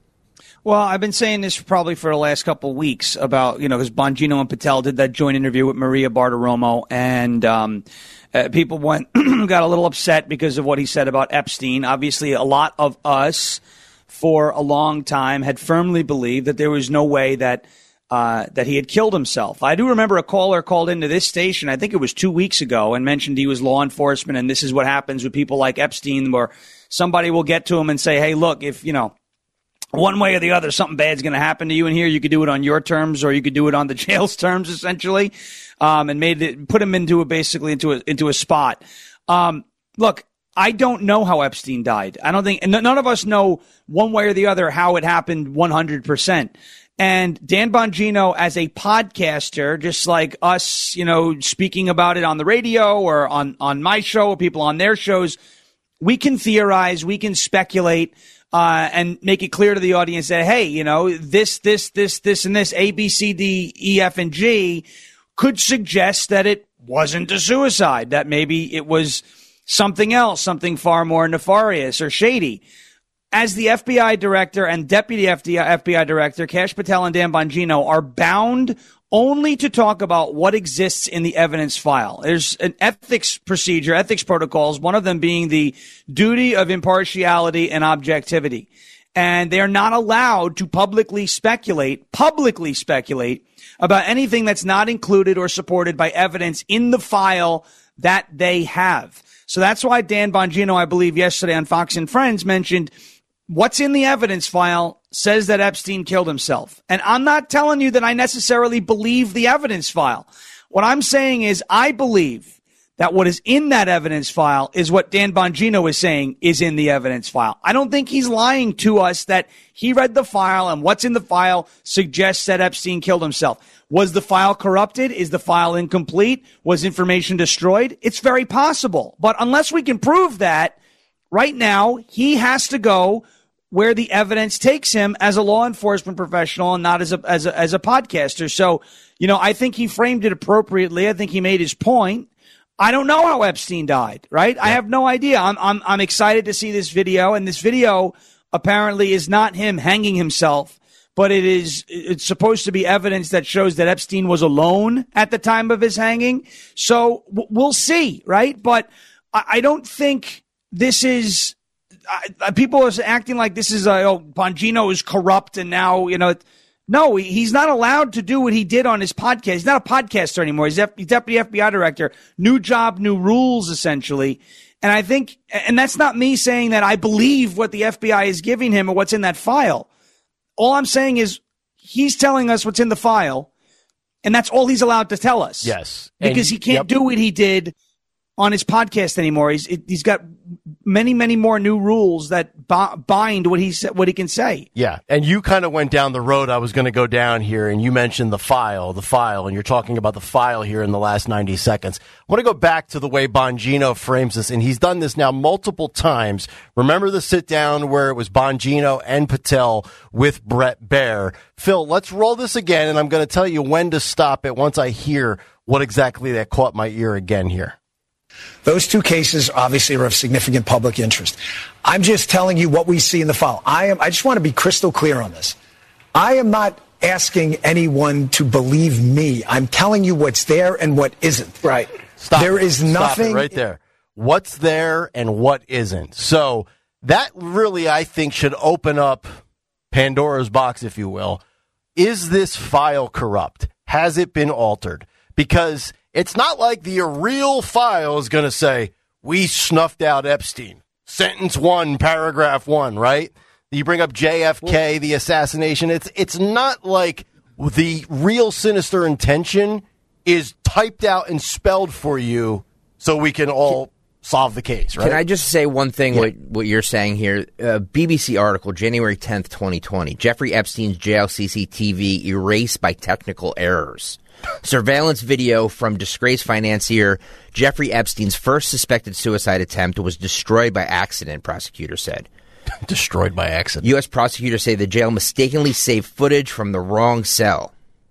Well, I've been saying this probably for the last couple of weeks about, you know, because Bongino and Patel did that joint interview with Maria Bartiromo, and um, uh, people went got a little upset because of what he said about Epstein. Obviously, a lot of us for a long time had firmly believed that there was no way that Uh, that he had killed himself. I do remember a caller called into this station, I think it was two weeks ago, and mentioned he was law enforcement, and this is what happens with people like Epstein, where somebody will get to him and say, hey, look, if, you know, one way or the other, something bad's going to happen to you in here, you could do it on your terms, or you could do it on the jail's terms, essentially, um, and made it, put him into a, basically into a, into a spot. Um, look, I don't know how Epstein died. I don't think, and none of us know one way or the other how it happened one hundred percent. And Dan Bongino, as a podcaster, just like us, you know, speaking about it on the radio or on, on my show or people on their shows, we can theorize, we can speculate, uh, and make it clear to the audience that, hey, you know, this, this, this, this, and this, A, B, C, D, E, F, and G could suggest that it wasn't a suicide, that maybe it was something else, something far more nefarious or shady. As the F B I director and deputy F B I director, Kash Patel and Dan Bongino are bound only to talk about what exists in the evidence file. There's an ethics procedure, ethics protocols, one of them being the duty of impartiality and objectivity. And they're not allowed to publicly speculate, publicly speculate about anything that's not included or supported by evidence in the file that they have. So that's why Dan Bongino, I believe yesterday on Fox and Friends, mentioned what's in the evidence file says that Epstein killed himself. And I'm not telling you that I necessarily believe the evidence file. What I'm saying is I believe that what is in that evidence file is what Dan Bongino is saying is in the evidence file. I don't think he's lying to us that he read the file and what's in the file suggests that Epstein killed himself. Was the file corrupted? Is the file incomplete? Was information destroyed? It's very possible. But unless we can prove that, right now, he has to go where the evidence takes him as a law enforcement professional and not as a, as a, as a podcaster. So, you know, I think he framed it appropriately. I think he made his point. I don't know how Epstein died, right? Yeah. I have no idea. I'm, I'm, I'm excited to see this video, and this video apparently is not him hanging himself, but it is, it's supposed to be evidence that shows that Epstein was alone at the time of his hanging. So w- we'll see, right? But I, I don't think this is, uh, people are acting like this is, uh, oh, Bongino is corrupt and now, you know, no, he's not allowed to do what he did on his podcast. He's not a podcaster anymore. He's, F- he's deputy F B I director. New job, new rules, essentially. And I think, and that's not me saying that I believe what the F B I is giving him or what's in that file. All I'm saying is he's telling us what's in the file, and that's all he's allowed to tell us. Yes. Because and, he can't yep. do what he did on his podcast anymore. He's he's got many, many more new rules that bind what he what he can say. Yeah, and you kind of went down the road I was going to go down here, and you mentioned the file, the file, and you're talking about the file here in the last ninety seconds. I want to go back to the way Bongino frames this, and he's done this now multiple times. Remember the sit-down where it was Bongino and Patel with Brett Baer? Phil, let's roll this again, and I'm going to tell you when to stop it once I hear what exactly that caught my ear again here. Those two cases obviously are of significant public interest. I'm just telling you what we see in the file. I am. I just want to be crystal clear on this. I am not asking anyone to believe me. I'm telling you what's there and what isn't. Right. Stop there it. is Stop nothing it right there. What's there and what isn't. So that really, I think, should open up Pandora's box, if you will. Is this file corrupt? Has it been altered? Because it's not like the real file is going to say, we snuffed out Epstein. Sentence one, paragraph one, right? You bring up J F K, the assassination. It's it's not like the real sinister intention is typed out and spelled for you so we can all solve the case, right? Can I just say one thing, Yeah. what, what you're saying here? Uh, B B C article, January tenth, twenty twenty. Jeffrey Epstein's jail C C T V erased by technical errors. Surveillance video from disgraced financier Jeffrey Epstein's first suspected suicide attempt was destroyed by accident, prosecutors said. Destroyed by accident. U S prosecutors say the jail mistakenly saved footage from the wrong cell.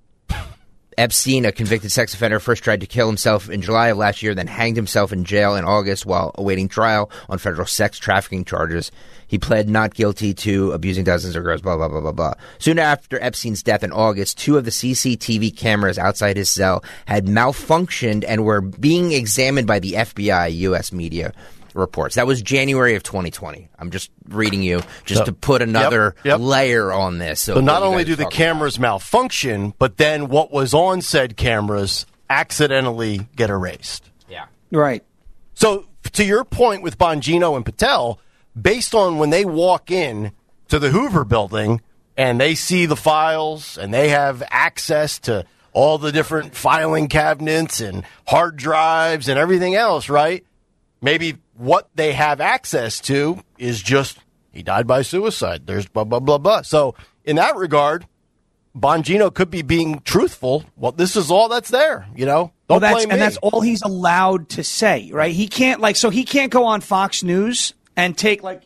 Epstein, a convicted sex offender, first tried to kill himself in July of last year, then hanged himself in jail in August while awaiting trial on federal sex trafficking charges. He pled not guilty to abusing dozens of girls, blah, blah, blah, blah, blah. Soon after Epstein's death in August, two of the C C T V cameras outside his cell had malfunctioned and were being examined by the F B I, U S media reports. That was January of twenty twenty. I'm just reading you just So- to put another Yep, yep. layer on this. So what not you only guys do are the talking cameras malfunction, but then what was on said cameras accidentally get erased. Yeah. Right. So to your point with Bongino and Patel, based on when they walk in to the Hoover building and they see the files and they have access to all the different filing cabinets and hard drives and everything else, right? Maybe what they have access to is just he died by suicide. There's blah, blah, blah, blah. So in that regard, Bongino could be being truthful. Well, this is all that's there, you know? Well, Don't that's, blame me. and that's all he's allowed to say, right? He can't, like, so he can't go on Fox News and take, like,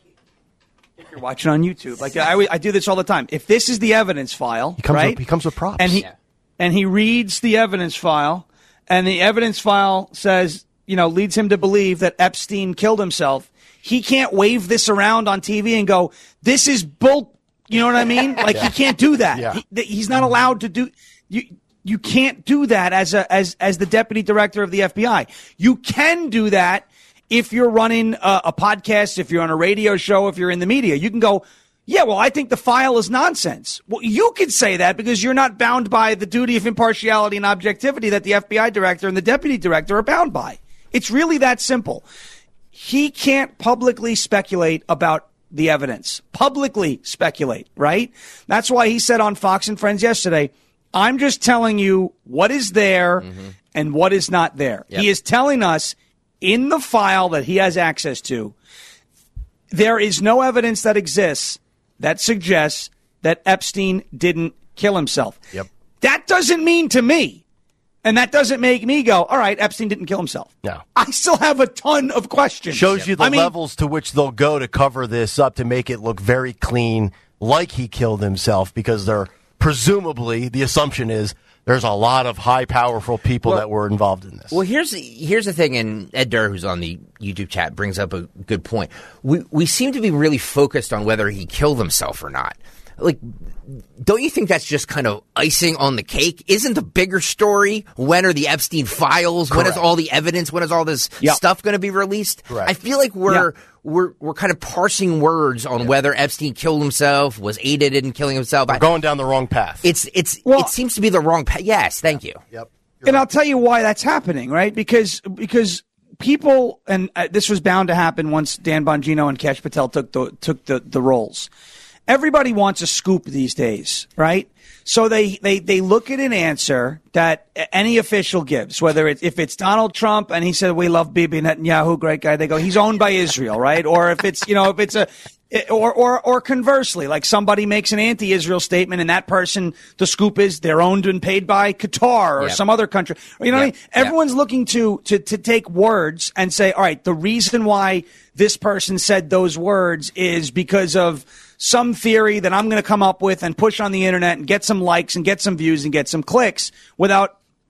if you're watching on YouTube, like, I, I do this all the time. If this is the evidence file, He comes right? with, he comes with props. and he and he reads the evidence file, and the evidence file says, you know, leads him to believe that Epstein killed himself. He can't wave this around on T V and go, "This is bull." You know what I mean? Like Yeah. he can't do that. Yeah. He, th- he's not allowed to do. You you can't do that as a as as the deputy director of the F B I. You can do that if you're running a, a podcast, if you're on a radio show, if you're in the media. You can go, yeah, well, I think the file is nonsense. Well, you could say that because you're not bound by the duty of impartiality and objectivity that the F B I director and the deputy director are bound by. It's really that simple. He can't publicly speculate about the evidence. Publicly speculate, right? That's why he said on Fox and Friends yesterday, I'm just telling you what is there mm-hmm. and what is not there. Yep. He is telling us in the file that he has access to, there is no evidence that exists that suggests that Epstein didn't kill himself. Yep. That doesn't mean to me, and that doesn't make me go, all right, Epstein didn't kill himself. No. I still have a ton of questions. Shows you the I mean, levels to which they'll go to cover this up to make it look very clean, like he killed himself, because they're presumably, the assumption is, there's a lot of high, powerful people Well- that were involved in this. Well, here's here's the thing, and Ed Durr, who's on the YouTube chat, brings up a good point. We we seem to be really focused on whether he killed himself or not. Like, don't you think that's just kind of icing on the cake? Isn't the bigger story when are the Epstein files? When is Correct. all the evidence? When is all this Yep. stuff going to be released? Correct. I feel like we're Yeah. we're we're kind of parsing words on whether Epstein killed himself, was aided in killing himself. We're I- going down the wrong path. It's it's Well- it seems to be the wrong path. Yes, thank you. Yep. And I'll tell you why that's happening, right? Because because people, and uh, this was bound to happen once Dan Bongino and Kash Patel took the took the, the roles. Everybody wants a scoop these days, right? So they, they, they look at an answer that any official gives, whether it's, if it's Donald Trump and he said, we love Bibi Netanyahu, great guy, they go, he's owned by Israel, right? Or if it's, you know, if it's a, or, or, or conversely, like somebody makes an anti-Israel statement and that person, the scoop is they're owned and paid by Qatar or Yep. some other country. You know Yep. what I mean? Everyone's looking to, to, to take words and say, all right, the reason why this person said those words is because of some theory that I'm going to come up with and push on the internet and get some likes and get some views and get some clicks without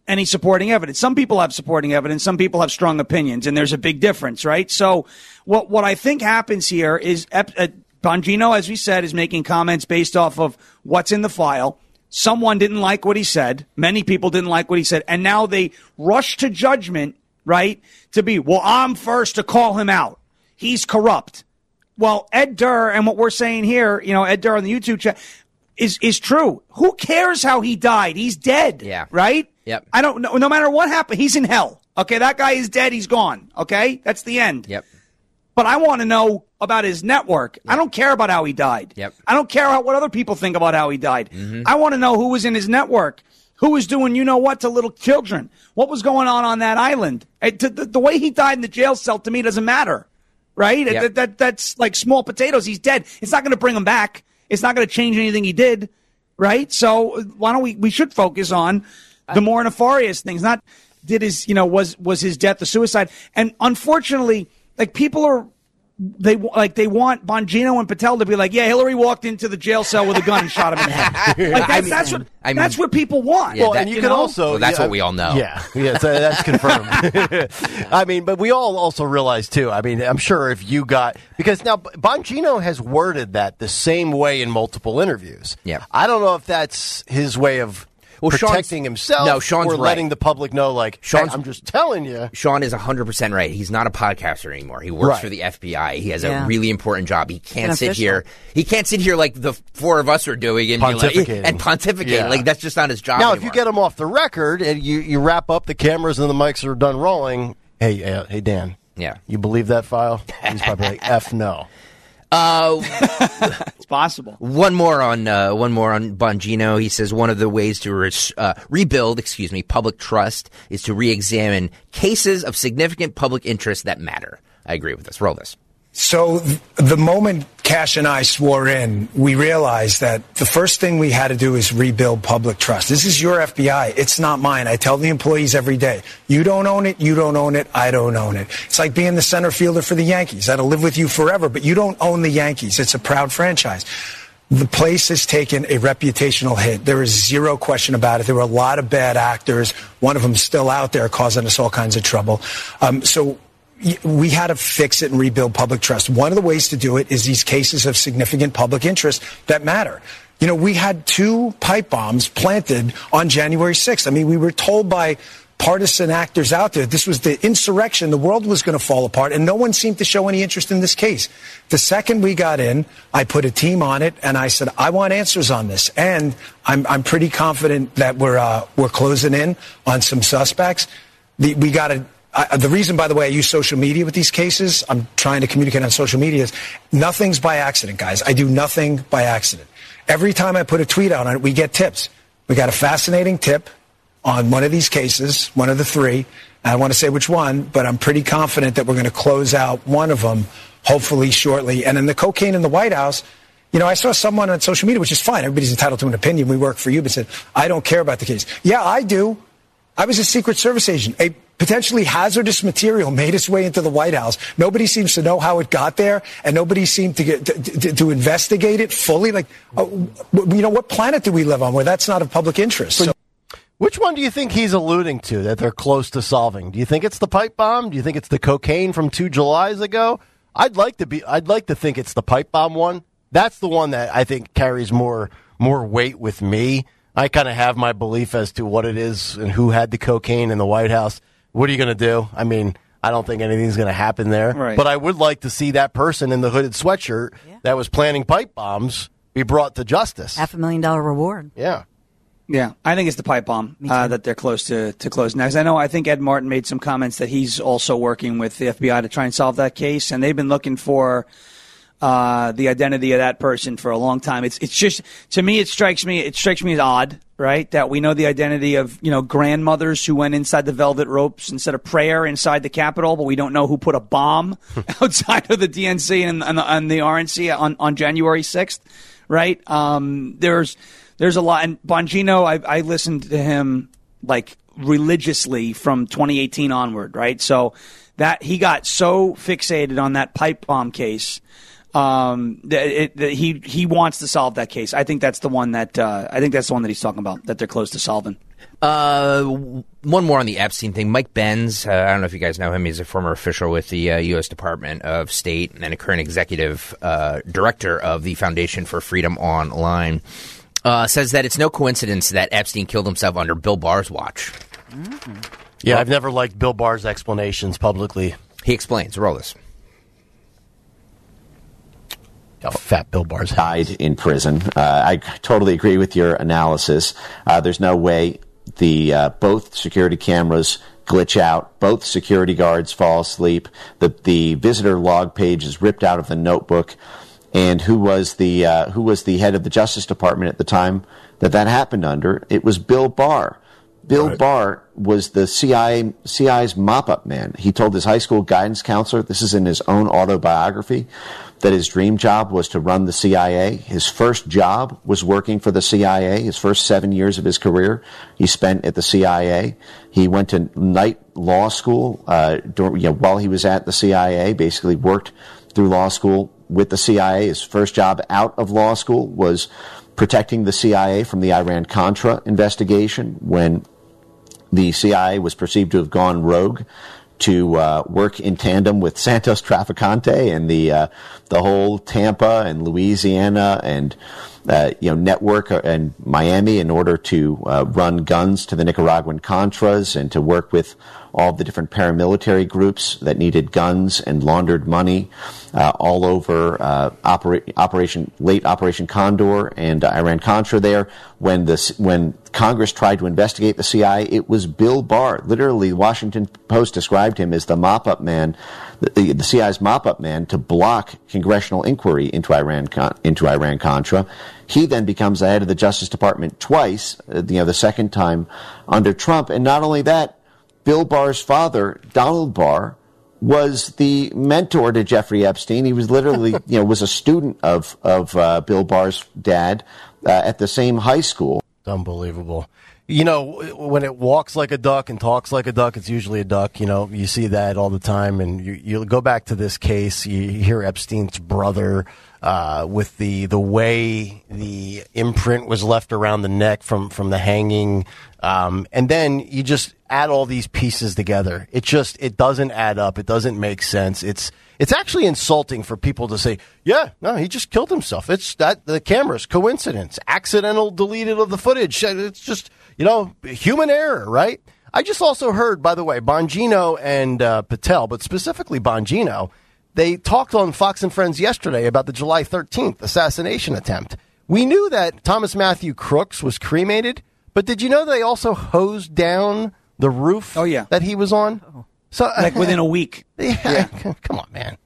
any supporting evidence. Some people have supporting evidence. Some people have strong opinions, and there's a big difference, right? So what what I think happens here is uh, Bongino, as we said, is making comments based off of what's in the file. Someone didn't like what he said. Many people didn't like what he said. And now they rush to judgment, right, to be, well, I'm first to call him out. He's corrupt. Well, Ed Durr, and what we're saying here, you know, Ed Durr on the YouTube chat, is is true. Who cares how he died? He's dead. Yeah. Right? Yep. I don't know. No matter what happened, he's in hell. Okay, that guy is dead. He's gone. Okay? That's the end. Yep. But I want to know about his network. Yep. I don't care about how he died. Yep. I don't care how, what other people think about how he died. Mm-hmm. I want to know who was in his network, who was doing you know what to little children, what was going on on that island. It, the, the way he died in the jail cell to me doesn't matter, right? Yep. That, that That's like small potatoes. He's dead. It's not going to bring him back. It's not going to change anything he did, right? So why don't we, we should focus on the more nefarious things, not did his, you know, was, was his death a suicide? And unfortunately, like people are, they like they want Bongino and Patel to be like, yeah, Hillary walked into the jail cell with a gun and shot him in the head. Like that's, I mean, that's what I mean, that's what people want. Yeah, well, that, and you, you can know? also well, that's yeah, what we all know. Yeah, yeah, so that's confirmed. I mean, but we all also realize too. I mean, I'm sure if you got because now Bongino has worded that the same way in multiple interviews. Yeah, I don't know if that's his way of. Well, protecting Sean's, himself no, Sean's or right. letting the public know, like, Sean's, hey, I'm just telling you. Sean is one hundred percent right. He's not a podcaster anymore. He works right. for the F B I. He has yeah. a really important job. He can't An sit official. here. He can't sit here like the four of us are doing and Pontificating. Like, and pontificate. Yeah. Like, that's just not his job Now, anymore. if you get him off the record and you, you wrap up the cameras and the mics are done rolling, hey, uh, hey, Dan. Yeah. You believe that file? He's probably like, F no. Uh, it's possible. One more on uh, one more on Bongino. He says one of the ways to re- uh, rebuild, excuse me, public trust is to re-examine cases of significant public interest that matter. I agree with this. Roll this. So th- the moment Cash and I swore in, we realized that the first thing we had to do is rebuild public trust. This is your F B I. It's not mine. I tell the employees every day, you don't own it, you don't own it, I don't own it. It's like being the center fielder for the Yankees. That'll live with you forever, but you don't own the Yankees. It's a proud franchise. The place has taken a reputational hit. There is zero question about it. There were a lot of bad actors. One of them still out there causing us all kinds of trouble. Um, so we had to fix it and rebuild public trust. One of the ways to do it is these cases of significant public interest that matter. You know, we had two pipe bombs planted on January sixth. I mean, we were told by partisan actors out there this was the insurrection. The world was going to fall apart, and no one seemed to show any interest in this case. The second we got in, I put a team on it, and I said, I want answers on this. And I'm, I'm pretty confident that we're, uh, we're closing in on some suspects. The, we got to... I, the reason, by the way, I use social media with these cases, I'm trying to communicate on social media, is nothing's by accident, guys. I do nothing by accident. Every time I put a tweet out on it, we get tips. We got a fascinating tip on one of these cases, one of the three. I don't want to say which one, but I'm pretty confident that we're going to close out one of them, hopefully shortly. And then the cocaine in the White House, you know, I saw someone on social media, which is fine. Everybody's entitled to an opinion. We work for you, but said, I don't care about the case. Yeah, I do. I was a Secret Service agent. A potentially hazardous material made its way into the White House. Nobody seems to know how it got there, and nobody seemed to get to, to, to investigate it fully. Like, uh, you know, what planet do we live on where that's not of public interest? So- Which one do you think he's alluding to that they're close to solving? Do you think it's the pipe bomb? Do you think it's the cocaine from two Julys ago? I'd like to be. I'd like to think it's the pipe bomb one. That's the one that I think carries more more weight with me. I kind of have my belief as to what it is and who had the cocaine in the White House. What are you going to do? I mean, I don't think anything's going to happen there. Right. But I would like to see that person in the hooded sweatshirt yeah. that was planning pipe bombs be brought to justice. Half a million dollar reward. Yeah. Yeah, I think it's the pipe bomb uh, that they're close to, to close next. I know, I think Ed Martin made some comments that he's also working with the F B I to try and solve that case, and they've been looking for uh, the identity of that person for a long time. It's it's just, to me, it strikes me it strikes me as odd, right, that we know the identity of, you know, grandmothers who went inside the velvet ropes and said a prayer inside the Capitol, but we don't know who put a bomb outside of the D N C and, and, the, and the R N C on, on January sixth, right? Um, there's there's a lot. And Bongino, I, I listened to him like religiously from twenty eighteen onward, right? So that he got so fixated on that pipe bomb case um, that, it, that he he wants to solve that case. I think that's the one that uh, I think that's the one that he's talking about, that they're close to solving. Uh, one more on the Epstein thing. Mike Benz, uh, I don't know if you guys know him. He's a former official with the uh, U S Department of State and a current executive uh, director of the Foundation for Freedom Online. Uh, says that it's no coincidence that Epstein killed himself under Bill Barr's watch. Mm-hmm. Yeah, well, I've never liked Bill Barr's explanations publicly. He explains. Roll this. Oh, fat Bill Barr's died in prison. Uh, I totally agree with your analysis. Uh, there's no way the uh, both security cameras glitch out. Both security guards fall asleep. The the visitor log page is ripped out of the notebook. And who was the uh, who was the head of the Justice Department at the time that that happened under? It was Bill Barr. Bill right. Barr was the C I A C I A's mop-up man. He told his high school guidance counselor, this is in his own autobiography, that his dream job was to run the C I A. His first job was working for the C I A. His first seven years of his career he spent at the C I A. He went to night law school uh, during, you know, while he was at the C I A, basically worked through law school with the C I A. His first job out of law school was protecting the C I A from the Iran-Contra investigation when the C I A was perceived to have gone rogue, to uh, work in tandem with Santos Traficante and the uh, the whole Tampa and Louisiana and uh, you know network and Miami in order to uh, run guns to the Nicaraguan Contras and to work with all the different paramilitary groups that needed guns and laundered money uh, all over uh, opera- Operation late Operation Condor and uh, Iran-Contra. There, when the when Congress tried to investigate the C I A, it was Bill Barr. Literally, the Washington Post described him as the mop-up man, the, the C I A's mop-up man, to block congressional inquiry into Iran into Iran-Contra. He then becomes the head of the Justice Department twice. Uh, you know, the second time under Trump, and not only that. Bill Barr's father, Donald Barr, was the mentor to Jeffrey Epstein. He was literally, you know, was a student of of uh, Bill Barr's dad uh, at the same high school. Unbelievable. You know, when it walks like a duck and talks like a duck, it's usually a duck. You know, you see that all the time. And you, you go back to this case, you hear Epstein's brother uh, with the the way the imprint was left around the neck from, from the hanging. Um, and then you just add all these pieces together. It just, it doesn't add up. It doesn't make sense. It's, it's actually insulting for people to say, yeah, no, he just killed himself. It's that the camera's coincidence, accidental deleted of the footage. It's just, you know, human error, right? I just also heard, by the way, Bongino and uh, Patel, but specifically Bongino, they talked on Fox and Friends yesterday about the July thirteenth assassination attempt. We knew that Thomas Matthew Crooks was cremated, but did you know they also hosed down the roof oh, yeah. that he was on? Oh. So like within a week. Yeah, yeah. Come on, man.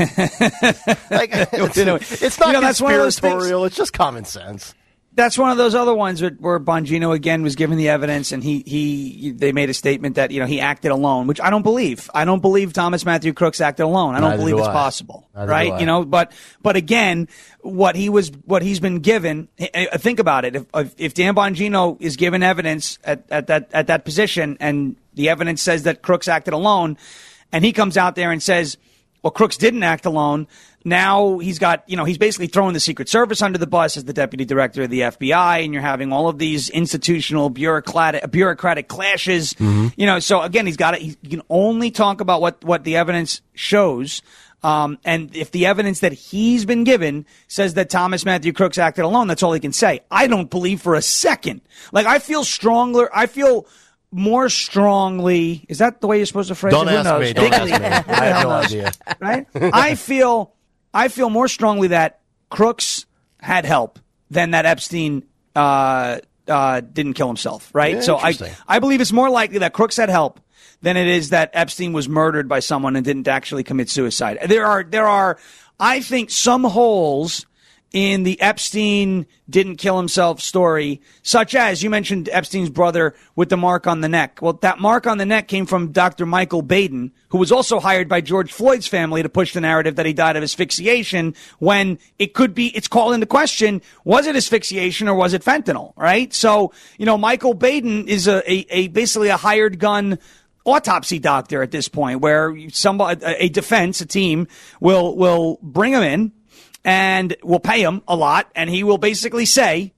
like, it's, you know, it's not you know, that's one of those conspiratorial. things. It's just common sense. That's one of those other ones where, where Bongino again was given the evidence, and he he they made a statement that you know he acted alone, which I don't believe. I don't believe Thomas Matthew Crooks acted alone. I don't Neither believe do it's I. possible, Neither right? do I. You know, but but again, what he was what he's been given. Think about it. If if Dan Bongino is given evidence at, at that at that position, and the evidence says that Crooks acted alone, and he comes out there and says, well, Crooks didn't act alone. Now he's got, you know, he's basically throwing the Secret Service under the bus as the deputy director of the F B I, and you're having all of these institutional bureaucratic bureaucratic clashes. Mm-hmm. You know, so again, he's got to, he can only talk about what, what the evidence shows. Um, and if the evidence that he's been given says that Thomas Matthew Crooks acted alone, that's all he can say. I don't believe for a second. Like, I feel stronger. I feel more strongly. Is that the way you're supposed to phrase don't it? Who ask knows? me. Don't ask me. I have no knows, idea. Right? I feel. I feel more strongly that Crooks had help than that Epstein uh, uh, didn't kill himself, right? Yeah, so I, I believe it's more likely that Crooks had help than it is that Epstein was murdered by someone and didn't actually commit suicide. There are, there are, I think, some holes in the Epstein didn't kill himself story, such as you mentioned Epstein's brother with the mark on the neck. Well, that mark on the neck came from Doctor Michael Baden, who was also hired by George Floyd's family to push the narrative that he died of asphyxiation, when it could be, it's called into question, was it asphyxiation or was it fentanyl, right? So, you know, Michael Baden is a, a, a basically a hired gun autopsy doctor at this point, where somebody, a defense, a team will, will bring him in, and will pay him a lot, and he will basically say,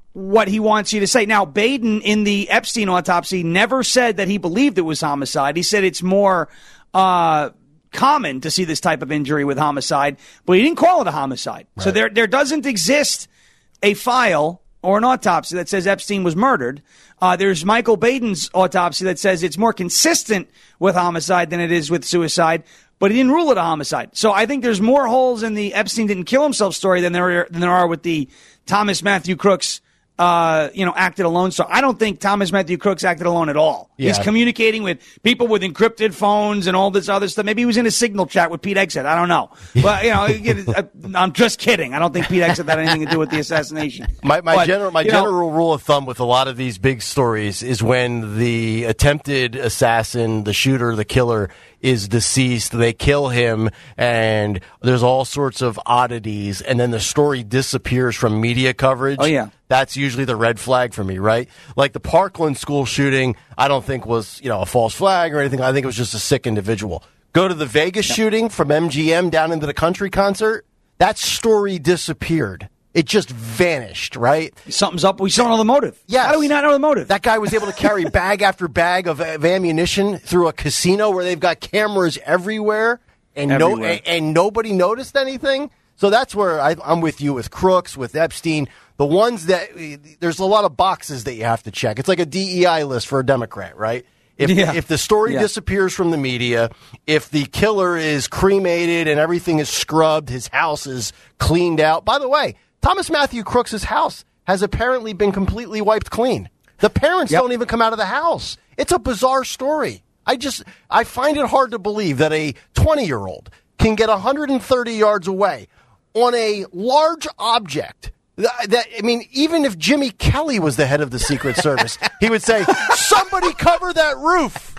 what he wants you to say. Now, Baden in the Epstein autopsy never said that he believed it was homicide. He said it's more uh, common to see this type of injury with homicide, but he didn't call it a homicide. Right. So there, there doesn't exist a file or an autopsy that says Epstein was murdered. Uh, there's Michael Baden's autopsy that says it's more consistent with homicide than it is with suicide, but he didn't rule it a homicide. So I think there's more holes in the Epstein didn't kill himself story than there are, than there are with the Thomas Matthew Crooks Uh, you know, acted alone. So I don't think Thomas Matthew Crooks acted alone at all. Yeah. He's communicating with people with encrypted phones and all this other stuff. Maybe he was in a signal chat with Pete Hegseth. I don't know. But, you know, I'm just kidding. I don't think Pete Hegseth had anything to do with the assassination. My, my but, general, my you know, general rule of thumb with a lot of these big stories is when the attempted assassin, the shooter, the killer is deceased, they kill him, and there's all sorts of oddities, and then the story disappears from media coverage. Oh, yeah. That's usually the red flag for me, right? Like the Parkland school shooting, I don't think was, you know, a false flag or anything. I think it was just a sick individual. Go to the Vegas yeah. shooting from M G M down into the country concert. That story disappeared. It just vanished, right? Something's up. We don't know the motive. Yes. How do we not know the motive? That guy was able to carry bag after bag of, of ammunition through a casino where they've got cameras everywhere, and everywhere. no, and, and nobody noticed anything. So that's where I, I'm with you with Crooks, with Epstein. The ones that there's a lot of boxes that you have to check. It's like a D E I list for a Democrat, right? If yeah. if the story yeah. disappears from the media, if the killer is cremated and everything is scrubbed, his house is cleaned out. By the way, Thomas Matthew Crooks' house has apparently been completely wiped clean. The parents yep. don't even come out of the house. It's a bizarre story. I just, I find it hard to believe that a twenty-year-old can get one hundred thirty yards away on a large object. That, that I mean, even if Jimmy Kelly was the head of the Secret Service, he would say, somebody cover that roof.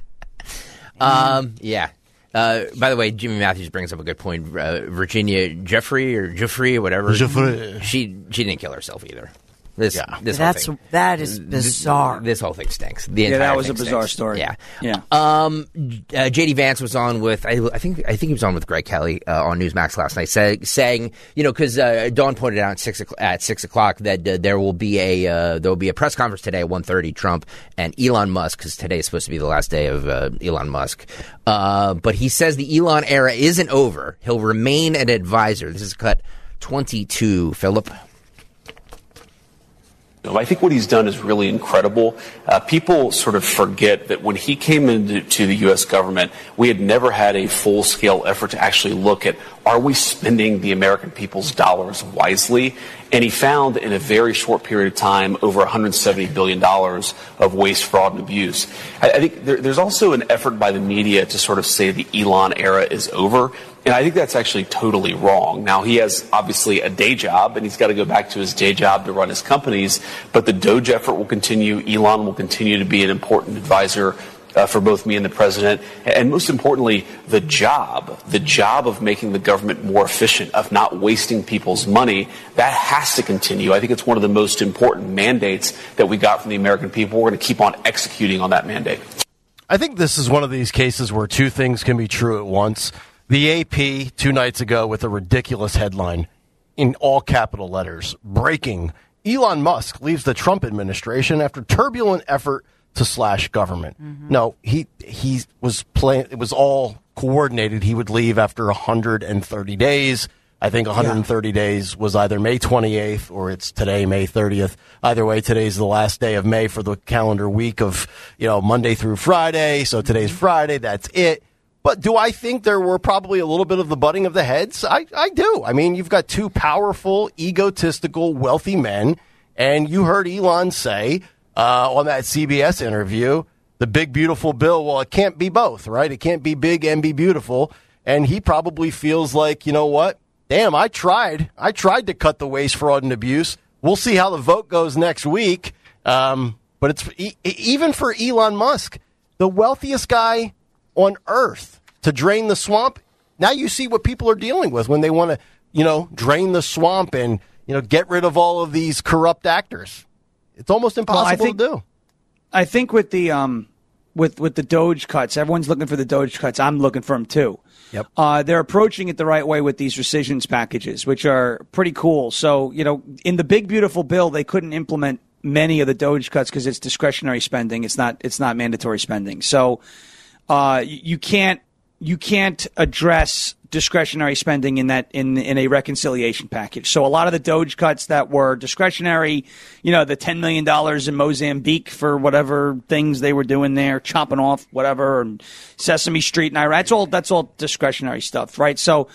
Um, yeah. Uh, by the way, Jimmy Matthews brings up a good point. Uh, Virginia Jeffrey or Jeffrey or whatever. Jeffrey. She she didn't kill herself either. This, yeah. this That's whole thing, that is bizarre. This, this whole thing stinks. The yeah, entire that was thing a bizarre stinks. story. Yeah, yeah. Um, uh, J D Vance was on with I, I think I think he was on with Greg Kelly uh, on Newsmax last night, say, saying you know because uh, Dawn pointed out at six at six o'clock that uh, there will be a uh, there will be a press conference today at one thirty. Trump and Elon Musk, because today is supposed to be the last day of uh, Elon Musk. Uh, but he says the Elon era isn't over. He'll remain an advisor. This is cut twenty-two. Philip. I think what he's done is really incredible. Uh, people sort of forget that when he came into to the U S government, we had never had a full-scale effort to actually look at, are we spending the American people's dollars wisely? And he found in a very short period of time over one hundred seventy billion dollars of waste, fraud, and abuse. I, I think there, there's also an effort by the media to sort of say the Elon era is over. And I think that's actually totally wrong. Now, he has obviously a day job, and he's got to go back to his day job to run his companies. But the Doge effort will continue. Elon will continue to be an important advisor uh, for both me and the president. And most importantly, the job, the job of making the government more efficient, of not wasting people's money, that has to continue. I think it's one of the most important mandates that we got from the American people. We're going to keep on executing on that mandate. I think this is one of these cases where two things can be true at once. The A P two nights ago with a ridiculous headline in all capital letters, breaking, Elon Musk leaves the Trump administration after turbulent effort to slash government. Mm-hmm. No, he he was playing. It was all coordinated. He would leave after one hundred thirty days. I think one hundred thirty yeah. days was either May twenty-eighth or it's today, May thirtieth. Either way, today's the last day of May for the calendar week of, you know, Monday through Friday. So today's mm-hmm. Friday. That's it. But do I think there were probably a little bit of the butting of the heads? I, I do. I mean, you've got two powerful, egotistical, wealthy men, and you heard Elon say uh, on that C B S interview, the big, beautiful bill, well, it can't be both, right? It can't be big and be beautiful. And he probably feels like, you know what? Damn, I tried. I tried to cut the waste, fraud, and abuse. We'll see how the vote goes next week. Um, but it's e- even for Elon Musk, the wealthiest guy on earth, to drain the swamp. Now you see what people are dealing with when they want to, you know, drain the swamp and, you know, get rid of all of these corrupt actors. It's almost impossible well, think, to do. I think with the um, with, with the Doge cuts. Everyone's looking for the Doge cuts. I'm looking for them too. Yep. Uh, they're approaching it the right way with these rescissions packages, which are pretty cool. So, you know, in the big, beautiful bill, they couldn't implement many of the Doge cuts because it's discretionary spending. It's not, it's not mandatory spending. So, uh, you can't, you can't address discretionary spending in that in in a reconciliation package. So a lot of the Doge cuts that were discretionary, you know, the ten million dollars in Mozambique for whatever things they were doing there, chopping off whatever, and Sesame Street and Iraq. That's all that's all discretionary stuff, right? So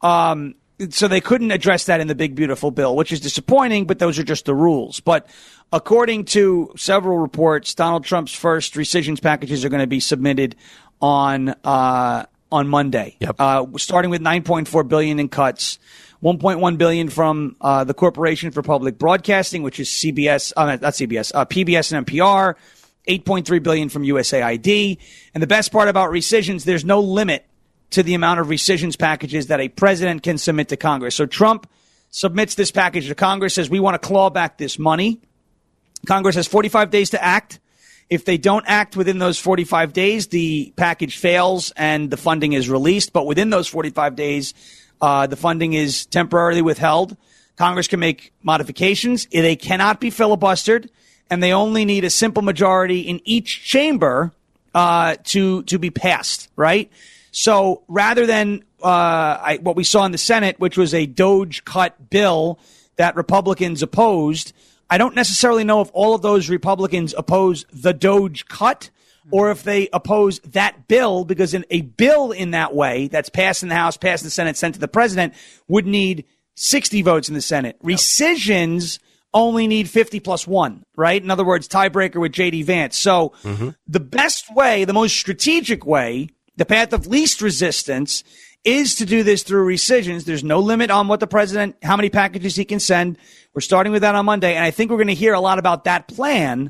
um so they couldn't address that in the big beautiful bill, which is disappointing, but those are just the rules. But according to several reports, Donald Trump's first rescissions packages are going to be submitted on uh on Monday, yep. uh, starting with nine point four billion dollars in cuts, one point one billion dollars from uh, the Corporation for Public Broadcasting, which is C B S, uh, not C B S, uh, P B S and N P R, eight point three billion dollars from U S A I D. And the best part about rescissions, there's no limit to the amount of rescissions packages that a president can submit to Congress. So Trump submits this package to Congress, says we want to claw back this money. Congress has forty-five days to act. If they don't act within those forty-five days, the package fails and the funding is released. But within those forty-five days, uh, the funding is temporarily withheld. Congress can make modifications. They cannot be filibustered, and they only need a simple majority in each chamber uh, to to be passed, right? So rather than uh, I, what we saw in the Senate, which was a Doge cut bill that Republicans opposed, I don't necessarily know if all of those Republicans oppose the Doge cut or if they oppose that bill, because in a bill in that way that's passed in the House, passed in the Senate, sent to the president would need sixty votes in the Senate. Yep. Rescissions only need fifty plus one, right? In other words, tiebreaker with J D Vance. So mm-hmm. the best way, the most strategic way, the path of least resistance is to do this through rescissions. There's no limit on what the president, how many packages he can send. We're starting with that on Monday. And I think we're going to hear a lot about that plan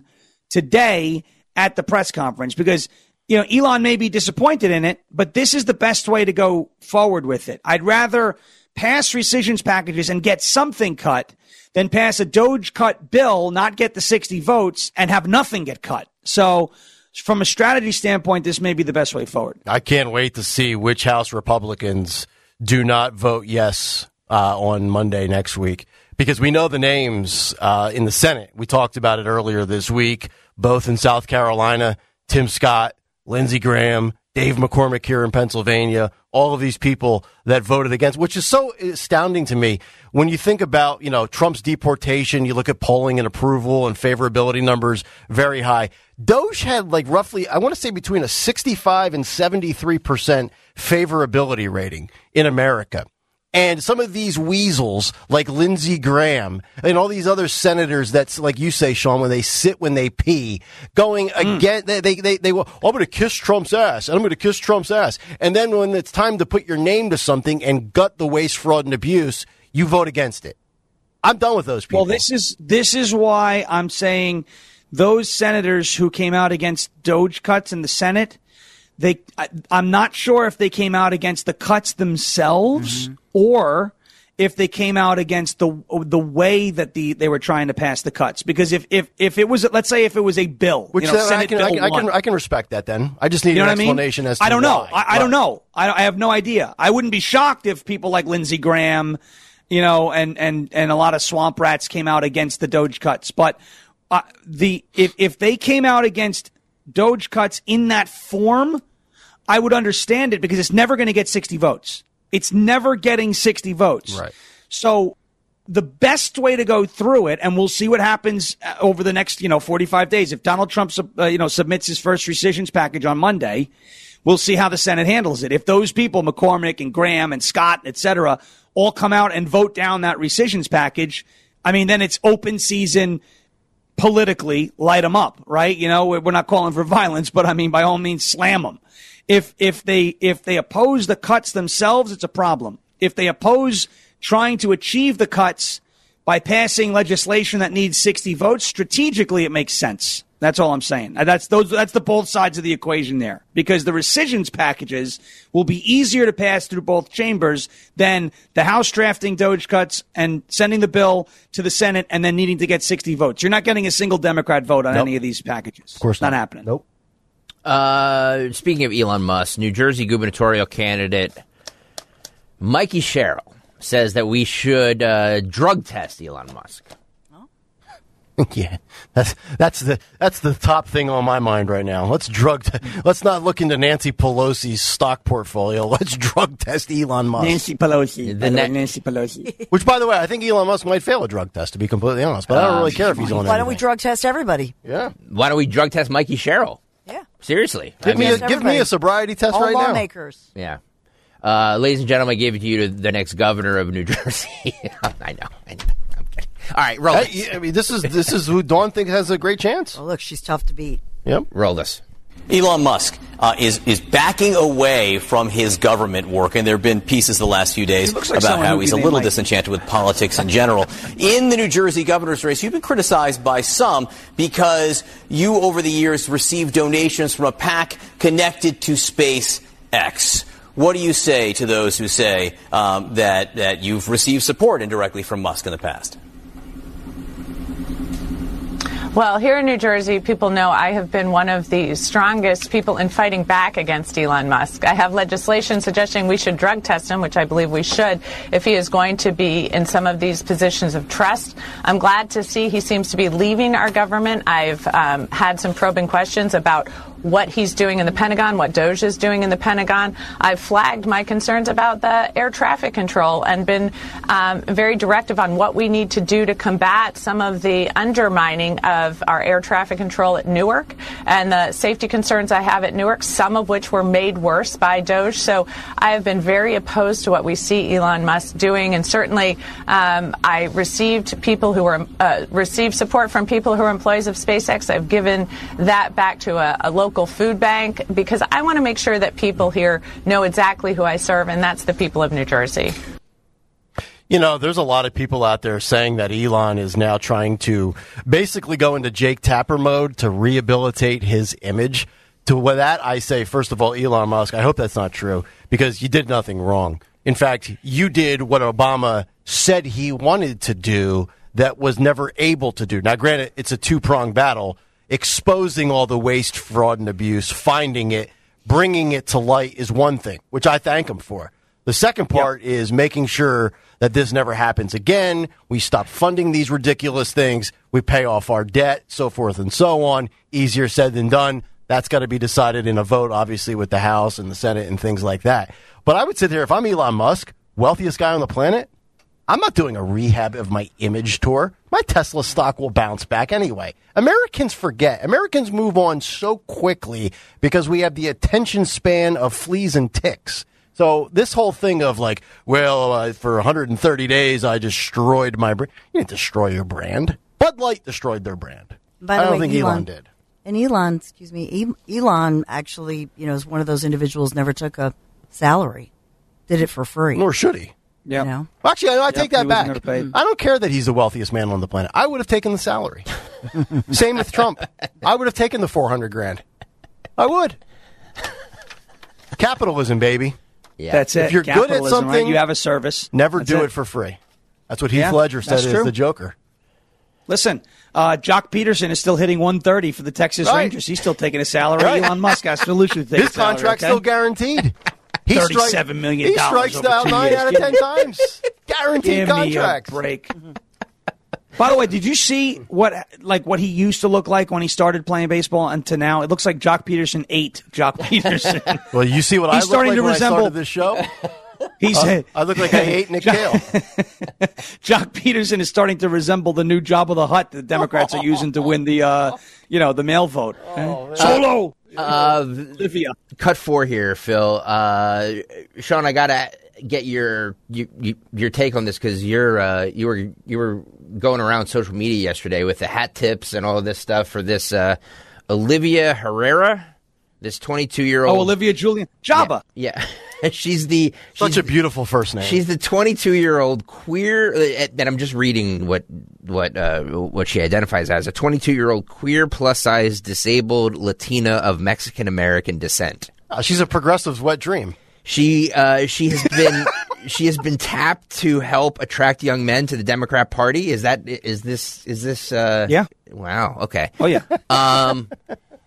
today at the press conference because, you know, Elon may be disappointed in it, but this is the best way to go forward with it. I'd rather pass rescissions packages and get something cut than pass a Doge cut bill, not get the sixty votes and have nothing get cut. So, from a strategy standpoint, this may be the best way forward. I can't wait to see which House Republicans do not vote yes uh, on Monday next week, because we know the names uh, in the Senate. We talked about it earlier this week, both in South Carolina, Tim Scott, Lindsey Graham, Dave McCormick here in Pennsylvania, all of these people that voted against, which is so astounding to me. When you think about, you know, Trump's deportation, you look at polling and approval and favorability numbers, very high. Doge had like roughly, I want to say between a sixty-five and seventy-three percent favorability rating in America. And some of these weasels like Lindsey Graham and all these other senators that's like you say, Sean, when they sit, when they pee, going mm. again, they, they, they, they will, oh, I'm going to kiss Trump's ass and I'm going to kiss Trump's ass. And then when it's time to put your name to something and gut the waste, fraud, and abuse, you vote against it. I'm done with those people. Well, this is, this is why I'm saying those senators who came out against Doge cuts in the Senate, They, I, I'm not sure if they came out against the cuts themselves mm-hmm. or if they came out against the the way that the they were trying to pass the cuts. Because if if, if it was, let's say, if it was a bill, which you know, then Senate I can bill I can, I can one, I can respect that. Then I just need you know an what explanation I mean? as to I don't know. why. I, I don't know. I, I have no idea. I wouldn't be shocked if people like Lindsey Graham, you know, and and and a lot of swamp rats came out against the Doge cuts. But uh, the if if they came out against Doge cuts in that form, I would understand it because it's never going to get sixty votes. It's never getting sixty votes. Right. So the best way to go through it, and we'll see what happens over the next, you know, forty-five days. If Donald Trump, uh, you know, submits his first rescissions package on Monday, we'll see how the Senate handles it. If those people, McCormick and Graham and Scott, et cetera, all come out and vote down that rescissions package, I mean, then it's open season. Politically, light them up, right? You know, we're not calling for violence, but I mean, by all means, slam them. If if they if they oppose the cuts themselves, it's a problem. If they oppose trying to achieve the cuts by passing legislation that needs sixty votes, strategically it makes sense. That's all I'm saying. That's those that's the both sides of the equation there. Because the rescissions packages will be easier to pass through both chambers than the House drafting Doge cuts and sending the bill to the Senate and then needing to get sixty votes. You're not getting a single Democrat vote on nope. any of these packages. Of course not. not happening. Nope. Uh, speaking of Elon Musk, New Jersey gubernatorial candidate Mikey Sherrill says that we should uh, drug test Elon Musk. Yeah, that's that's the that's the top thing on my mind right now. Let's drug. Te- let's not look into Nancy Pelosi's stock portfolio. Let's drug test Elon Musk. Nancy Pelosi. The ne- Nancy Pelosi. Which, by the way, I think Elon Musk might fail a drug test. To be completely honest, but I don't really care if he's on. Why don't we drug test everybody? Yeah. Why don't we drug test Mikey Sherrill? Yeah. Seriously. Give I me mean, a, give me a sobriety test All right now. lawmakers. Yeah. Uh, ladies and gentlemen, I gave it to you to the next governor of New Jersey. I know. I know. I'm kidding. All right, roll Hey, this. I mean, this is this is who Dawn thinks has a great chance. Oh, look, she's tough to beat. Yep. Roll this. Elon Musk uh, is is backing away from his government work, and there have been pieces the last few days like about someone how who he's a they little might- disenchanted with politics in general. In the New Jersey governor's race, you've been criticized by some because you, over the years, received donations from a PAC connected to SpaceX. What do you say to those who say um, that that you've received support indirectly from Musk in the past? Well, here in New Jersey, people know I have been one of the strongest people in fighting back against Elon Musk. I have legislation suggesting we should drug test him, which I believe we should, if he is going to be in some of these positions of trust. I'm glad to see he seems to be leaving our government. I've um, had some probing questions about what he's doing in the Pentagon, what Doge is doing in the Pentagon. I've flagged my concerns about the air traffic control and been um, very directive on what we need to do to combat some of the undermining of our air traffic control at Newark and the safety concerns I have at Newark, some of which were made worse by Doge. So I have been very opposed to what we see Elon Musk doing, and certainly um, I received people who were uh, received support from people who are employees of SpaceX. I've given that back to a, a local food bank because I want to make sure that people here know exactly who I serve, and that's the people of New Jersey. You know, there's a lot of people out there saying that Elon is now trying to basically go into Jake Tapper mode to rehabilitate his image. To that, I say, first of all, Elon Musk, I hope that's not true because you did nothing wrong. In fact, you did what Obama said he wanted to do that was never able to do. Now, granted, it's a two-pronged battle. Exposing all the waste, fraud, and abuse, finding it, bringing it to light is one thing, which I thank him for. The second part yep. is making sure that this never happens again. We stop funding these ridiculous things. We pay off our debt, so forth and so on. Easier said than done. That's got to be decided in a vote, obviously, with the House and the Senate and things like that. But I would sit here, if I'm Elon Musk, wealthiest guy on the planet, I'm not doing a rehab of my image tour. My Tesla stock will bounce back anyway. Americans forget. Americans move on so quickly because we have the attention span of fleas and ticks. So this whole thing of like, well, uh, for one hundred thirty days, I destroyed my brand. You didn't destroy your brand. Bud Light destroyed their brand. By the I don't way, think Elon, Elon did. And Elon, excuse me, Elon actually, you know, is one of those individuals never took a salary. Did it for free. Nor should he. Yeah. You know? Well, actually, I, I take Yep, that back. I don't care that he's the wealthiest man on the planet. I would have taken the salary. Same with Trump. I would have taken the four hundred grand. I would. Capitalism, baby. Yeah. That's it. If you're good at Capitalism, something, right? You have a service. Never That's do it. it for free. That's what Heath Yeah, Ledger said that's is true. the Joker. Listen, uh, Jock Peterson is still hitting one thirty for the Texas Right. Rangers. He's still taking a salary. Right. Elon Musk absolutely takes His a salary. contract's okay? still guaranteed. He strikes- Thirty-seven million He dollars strikes over out two nine years. out of Give ten me- times. Guaranteed Give contracts. me a break. By the way, did you see what like what he used to look like when he started playing baseball and to now? It looks like Jock Peterson ate Jock Peterson. Well, you see what He's I look starting like to when resemble I started this show? He's Uh, I look like I ate Nick Cale. Jock Peterson is starting to resemble the new Jabba the Hutt that the Democrats are using to win the uh, you know the mail vote. Oh, Solo. Uh, Olivia. Cut four here, Phil. Uh, Sean, I gotta get your you, you, your take on this because you're uh, you were you were going around social media yesterday with the hat tips and all of this stuff for this uh, Olivia Herrera, this twenty-two year old. Oh, Olivia Julian Jabba. Yeah, yeah. she's the Such she's, a beautiful first name. She's the twenty-two year old queer. Uh, and I'm just reading what what uh, what she identifies as a twenty-two year old queer plus size disabled Latina of Mexican American descent. Uh, she's a progressive's wet dream. She uh, she has been she has been tapped to help attract young men to the Democrat Party. Is that is this is this? Uh, yeah. Wow. Okay. Oh yeah. Um.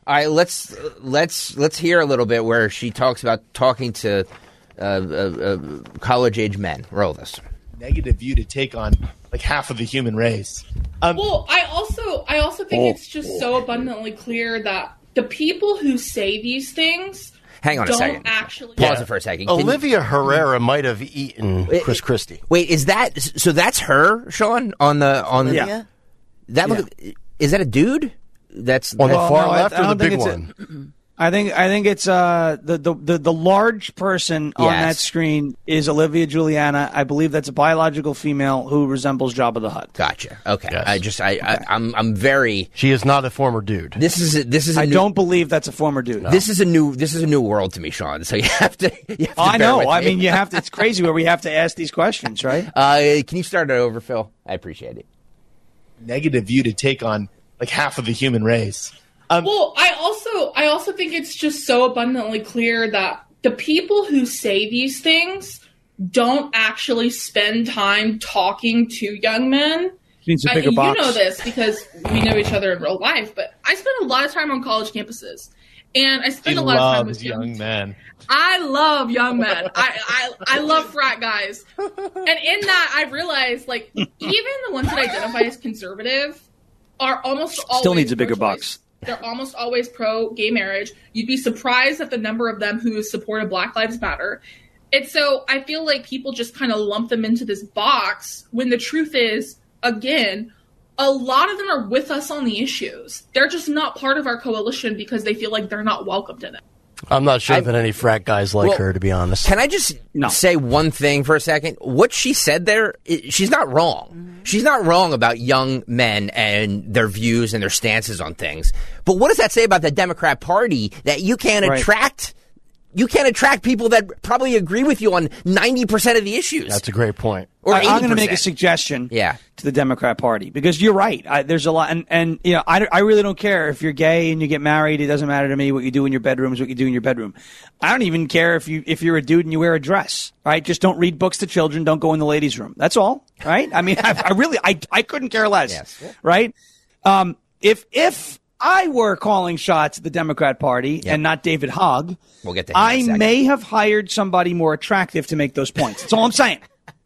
All right, let's let's let's hear a little bit where she talks about talking to uh, uh, uh, college-age men. Roll this. Negative view to take on like half of the human race. Um, well, I also I also think oh, it's just so abundantly clear that the people who say these things Hang on don't a second. actually Pause it for a second. Can Olivia Herrera might have eaten Chris Christie. Wait, is that so? That's her, Sean, on the on Olivia? the that look, is that a dude? That's On the Well, far no, I- left I or the don't think big it's a- one? I think I think it's uh the the the, the large person on Yes. that screen is Olivia Juliana. I believe that's a biological female who resembles Jabba the Hutt. Gotcha. Okay. I just I, I I'm I'm very. She is not a former dude. This is a, this is. A I new, don't believe that's a former dude. This is a new this is a new world to me, Sean. So you have to. You have to I bear know. with I me. mean, you have to. It's crazy where we have to ask these questions, right? Uh, can you start it over, Phil? I appreciate it. Negative view to take on like half of the human race. Um, well, I also I also think it's just so abundantly clear that the people who say these things don't actually spend time talking to young men. Needs a I- bigger you box. know this because we know each other in real life, but I spend a lot of time on college campuses, and I he spend a lot of time loves with young. young men. I love young men. I, I I love frat guys, and in that I realized like even the ones that identify as conservative are almost always Still needs a bigger pro-choice. box. They're almost always pro gay marriage. You'd be surprised at the number of them who supported Black Lives Matter. And so I feel like people just kind of lump them into this box when the truth is, again, a lot of them are with us on the issues. They're just not part of our coalition because they feel like they're not welcomed in it. I'm not sure that any frat guys like Well, her, to be honest. Can I just say one thing for a second? What she said there, i- she's not wrong. She's not wrong about young men and their views and their stances on things. But what does that say about the Democrat Party that you can't Right. attract? You can't attract people that probably agree with you on ninety percent of the issues. That's a great point. Or I, I'm going to make a eighty percent. suggestion Yeah. to the Democrat Party because you're right. I, there's a lot, and, and you know, I, I really don't care if you're gay and you get married. It doesn't matter to me what you do in your bedroom is what you do in your bedroom. I don't even care if you if you're a dude and you wear a dress. Right? Just don't read books to children. Don't go in the ladies' room. That's all. Right? I mean, I, I really, I, I couldn't care less. Yes. Right? Um, if if I were calling shots at the Democrat Party and not David Hogg, We'll get to him in a I second. may have hired somebody more attractive to make those points. That's all I'm saying.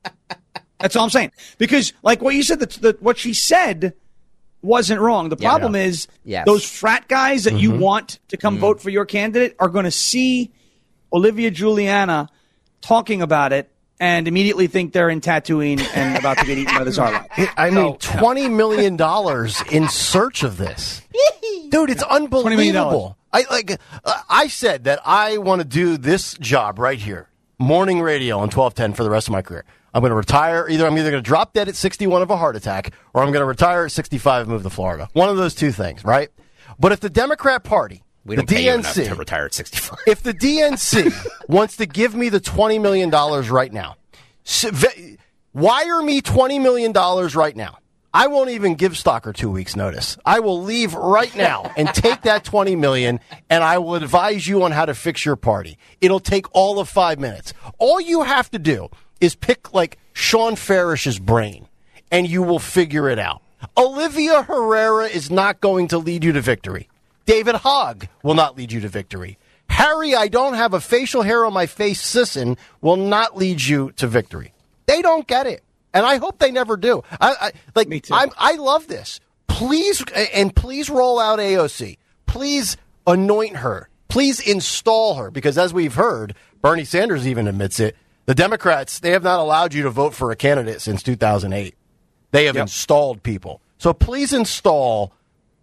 That's all I'm saying. Because, like what you said, the, the, what she said wasn't wrong. The Yeah, problem no. is Yes. those frat guys that you Mhm. want to come vote for your candidate are going to see Olivia Juliana talking about it and immediately think they're in Tatooine and about to get eaten by the Zarlak. I mean, twenty million dollars in search of this, dude. It's unbelievable. I like. Uh, I said that I want to do this job right here, morning radio on twelve ten for the rest of my career. I'm going to retire. Either I'm either going to drop dead at sixty-one of a heart attack, or I'm going to retire at sixty-five and move to Florida. One of those two things, right? But if the Democrat Party, We the don't pay you enough D N C, to retire at sixty-five. if the D N C wants to give me the twenty million dollars right now, s- v- wire me twenty million dollars right now. I won't even give Stalker two weeks notice. I will leave right now and take that twenty million dollars and I will advise you on how to fix your party. It'll take all of five minutes. All you have to do is pick like Sean Farish's brain and you will figure it out. Olivia Herrera is not going to lead you to victory. David Hogg will not lead you to victory. Harry, I don't have a facial hair on my face, Sisson, will not lead you to victory. They don't get it. And I hope they never do. I, I like. Me too. I'm, I love this. Please, and please roll out A O C. Please anoint her. Please install her. Because as we've heard, Bernie Sanders even admits it, the Democrats, they have not allowed you to vote for a candidate since two thousand eight. They have Yep. installed people. So please install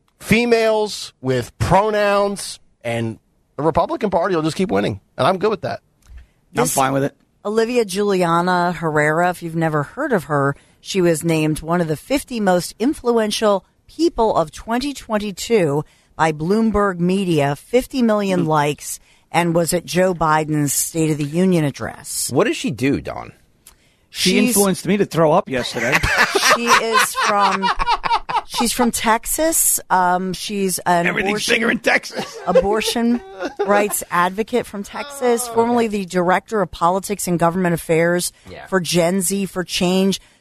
females with pronouns, and the Republican Party will just keep winning. And I'm good with that. I'm fine with it. Olivia Juliana Herrera, if you've never heard of her, she was named one of the fifty most influential people of twenty twenty-two by Bloomberg Media, fifty million Hmm. likes, and was at Joe Biden's State of the Union address. What does she do, Dawn? She She's- influenced me to throw up yesterday. She is from she's from Texas. Um, she's an Everything's abortion, bigger in Texas. abortion rights advocate from Texas, formerly the director of politics and government affairs Yeah. for Gen Z for Change.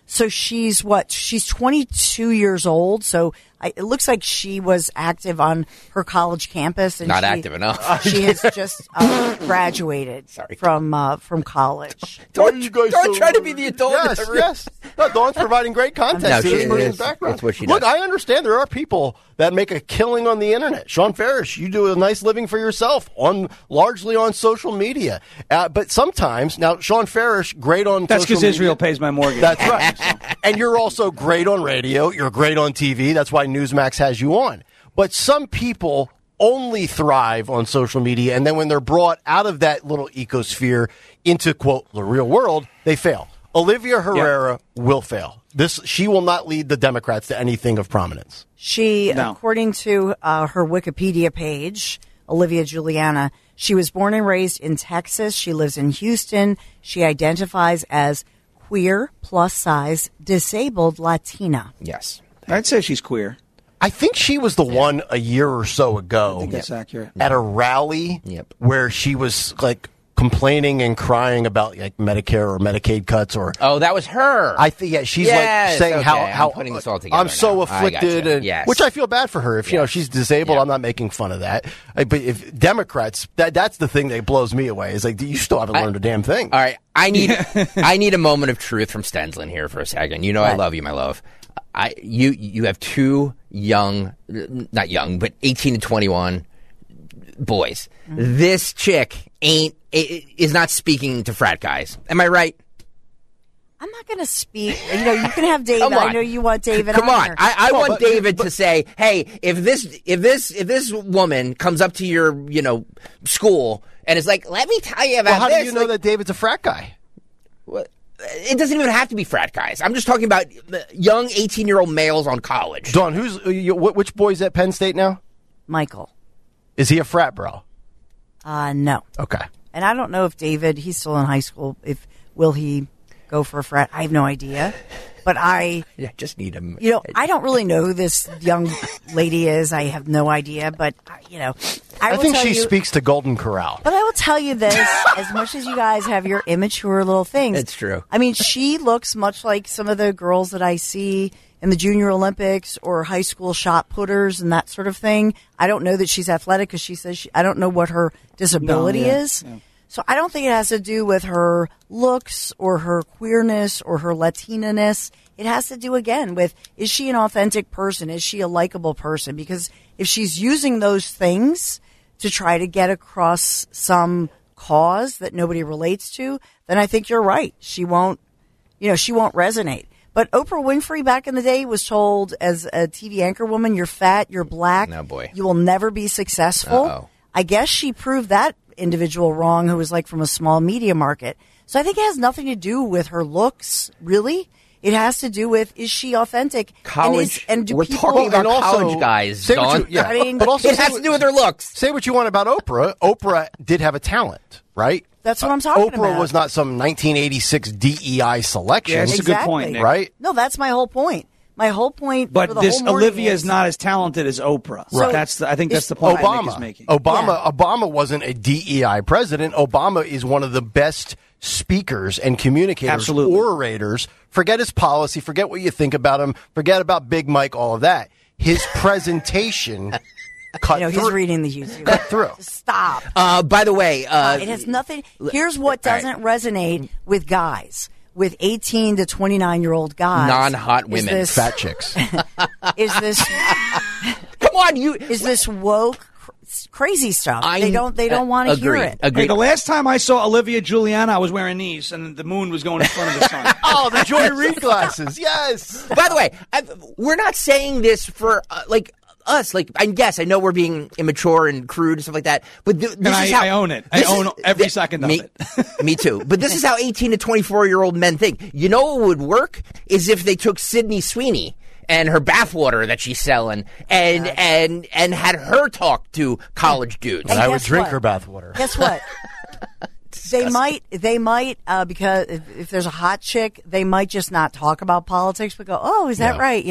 So she's what? She's twenty-two years old. So I, it looks like she was active on her college campus. And Not she, active enough. She has just uh, graduated Sorry. from uh, from college. Don't, you guys don't so try to be the adult. in Yes, the room. yes. No, Dawn's providing great content No, to she this person's is. background. That's what she Look, does. I understand there are people that make a killing on the internet. Sean Farish, you do a nice living for yourself on largely on social media. Uh, but sometimes, now Sean Farish, great on That's social because media. Israel pays my mortgage. That's right. And you're also great on radio. You're great on T V. That's why Newsmax has you on. But some people only thrive on social media, and then when they're brought out of that little ecosphere into, quote, the real world, they fail. Olivia Herrera yep. will fail. This She will not lead the Democrats to anything of prominence. She, no. according to uh, her Wikipedia page, Olivia Juliana, she was born and raised in Texas. She lives in Houston. She identifies as queer, plus-size, disabled Latina. Yes. I'd say she's queer. I think she was the yeah. one a year or so ago. I think that's accurate. At a rally yep. where she was like complaining and crying about like Medicare or Medicaid cuts or oh that was her. I think yeah she's yes, like saying okay. how how I'm putting this all together I'm so now. afflicted I and yes. which I feel bad for her if yes. you know she's disabled. Yeah. I'm not making fun of that. But if Democrats, that that's the thing that blows me away is like you still haven't I, learned a damn thing. All right, I need I need a moment of truth from Stensland here for a second. You know right. I love you, my love. I you you have two young, not young, but eighteen to twenty-one boys. Mm-hmm. This chick ain't is not speaking to frat guys. Am I right? I'm not going to speak. You know, you can have David. I know you want David. Come on, on I, I oh, want but, David but, to say, "Hey, if this, if this, if this woman comes up to your, you know, school and is like, let me tell you about well, how this." do you know like, that David's a frat guy? What? It doesn't even have to be frat guys. I'm just talking about young eighteen-year-old males on college. Dawn, who's uh, you, which boy's at Penn State now? Michael. Is he a frat bro? Uh, no. Okay. And I don't know if David, he's still in high school, if will he go for a frat? I have no idea. But I yeah, just need him. You know, I don't really know who this young lady is. I have no idea. But, you know, I, I will think tell she you, speaks to Golden Corral. But I will tell you this, as much as you guys have your immature little things. It's true. I mean, she looks much like some of the girls that I see in the Junior Olympics or high school shot putters and that sort of thing. I don't know that she's athletic because she says she, I don't know what her disability no, yeah, is. Yeah. So I don't think it has to do with her looks or her queerness or her Latina-ness. It has to do, again, with is she an authentic person? Is she a likable person? Because if she's using those things to try to get across some cause that nobody relates to, then I think you're right. She won't, you know, she won't resonate. But Oprah Winfrey back in the day was told as a T V anchor woman, you're fat, you're black, no, boy. you will never be successful. Uh-oh. I guess she proved that individual wrong who was like from a small media market. So I think it has nothing to do with her looks, really. It has to do with, is she authentic? College. And, is, and do we're people, talking about and also, college guys, say what Dawn. you, yeah. I mean, but also it has what, to do with her looks. Say what you want about Oprah. Oprah did have a talent, right? That's what I'm talking Oprah about. Oprah was not some nineteen eighty-six D E I selection. Yeah, that's exactly. a good point, Nick. Right? No, that's my whole point. My whole point But for the this whole morning Olivia is, is not as talented as Oprah. Right. That's the, I think that's It's the point Obama. Nick is making. Obama. Yeah. Obama wasn't a D E I president. Obama is one of the best speakers and communicators, Absolutely. orators. Forget his policy. Forget what you think about him. Forget about Big Mike. All of that. His presentation cut You know, through. he's reading the YouTube. Cut through. Stop. Uh, by the way, uh, Uh, it has nothing. Here's what all right. doesn't resonate with guys, with eighteen to twenty-nine year old guys. non-hot is women, this- Fat chicks. Is this Come on, you. is this woke cr- crazy stuff? I- they don't. They don't want to hear agree. it. Agree. Hey, the last time I saw Olivia Juliana, I was wearing these, and the moon was going in front of the sun. Oh, the Joy Reid glasses. Yes. By the way, I, we're not saying this for uh, like us. Like, I guess I know we're being immature and crude and stuff like that, but th- this And is I, how I own it. I this own is- every th- second of me, it. Me too. But this is how eighteen to twenty-four year old men think. You know what would work is if they took Sydney Sweeney and her bathwater that she's selling and Yeah. and and had her talk to college dudes. And I would guess drink what? her bathwater. Guess what? They might, they might, uh, because if, if there's a hot chick, they might just not talk about politics, but go, "Oh, is that Yeah. right?" You know.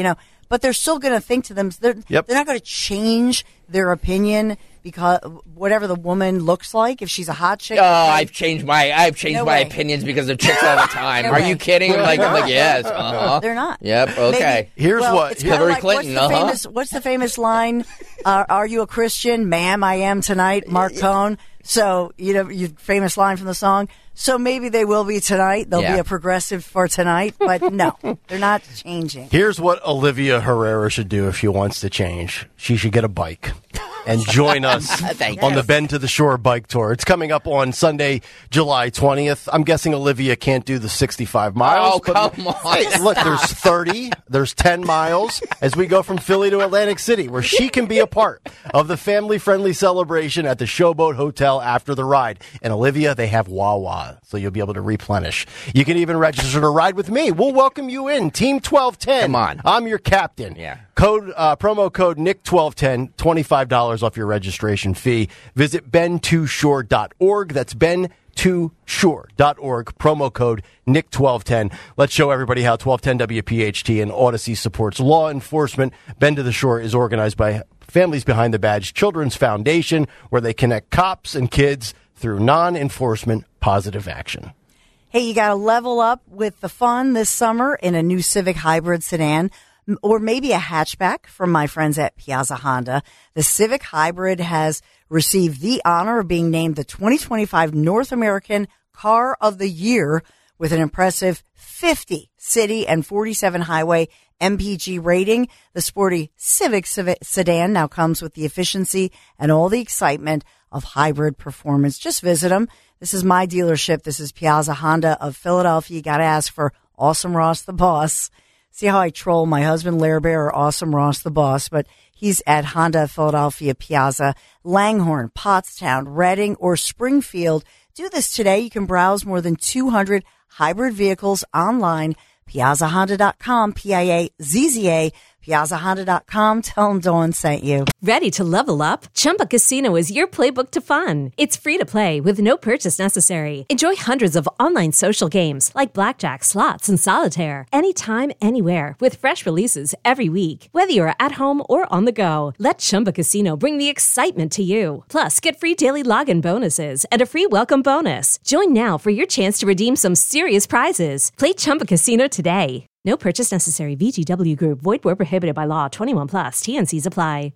but they're still going to think to them. They're, Yep. they're not going to change their opinion because whatever the woman looks like, if she's a hot chick. Oh, I've changed my I've changed No my way. opinions because of chicks all the time. No Are way. you kidding? I'm like, I'm like, yes. Uh-huh. They're not. Yep. Okay. Maybe- well, it's kinda Hillary like, Clinton. What's the, Uh-huh. famous, what's the famous line? Uh, are you a Christian? Ma'am, I am tonight. Mark Cohn. So, you know, your famous line from the song. So maybe they will be tonight. They'll Yeah. be a progressive for tonight. But no, they're not changing. Here's what Olivia Herrera should do if she wants to change. She should get a bike and join us Thank on you. the Bend to the Shore bike tour. It's coming up on Sunday, July twentieth. I'm guessing Olivia can't do the sixty-five miles. Oh, but- come on. Hey, look, there's thirty, there's ten miles as we go from Philly to Atlantic City, where she can be a part of the family-friendly celebration at the Showboat Hotel after the ride. And Olivia, they have Wawa, so you'll be able to replenish. You can even register to ride with me. We'll welcome you in. Team twelve ten. Come on. I'm your captain. Yeah. Code uh, promo code Nick twelve ten, twenty-five dollars off your registration fee. Visit ben two shore dot org. That's ben two shore dot org. Promo code Nick twelve ten. Let's show everybody how twelve ten W P H T and Odyssey supports law enforcement. Bend to the Shore is organized by Families Behind the Badge Children's Foundation, where they connect cops and kids through non-enforcement positive action. Hey, you got to level up with the fun this summer in a new Civic Hybrid sedan m- or maybe a hatchback from my friends at Piazza Honda. The Civic Hybrid has received the honor of being named the twenty twenty-five North American Car of the Year with an impressive fifty city and forty-seven highway M P G rating. The sporty Civic Civic sedan now comes with the efficiency and all the excitement of hybrid performance. Just visit them. This is my dealership. This is Piazza Honda of Philadelphia. You got to ask for Awesome Ross the boss. See how I troll my husband, Lair Bear, or Awesome Ross the boss, but he's at Honda Philadelphia Piazza, Langhorne, Pottstown, Reading, or Springfield. Do this today. You can browse more than two hundred hybrid vehicles online. Piazza Honda dot com, P I A Z Z A, Piazza Honda dot com. Tell them Dawn sent you. Ready to level up? Chumba Casino is your playbook to fun. It's free to play with no purchase necessary. Enjoy hundreds of online social games like blackjack, slots, and solitaire anytime, anywhere with fresh releases every week. Whether you're at home or on the go, let Chumba Casino bring the excitement to you. Plus, get free daily login bonuses and a free welcome bonus. Join now for your chance to redeem some serious prizes. Play Chumba Casino today. No purchase necessary. V G W Group. Void where prohibited by law. twenty-one plus. T N Cs apply.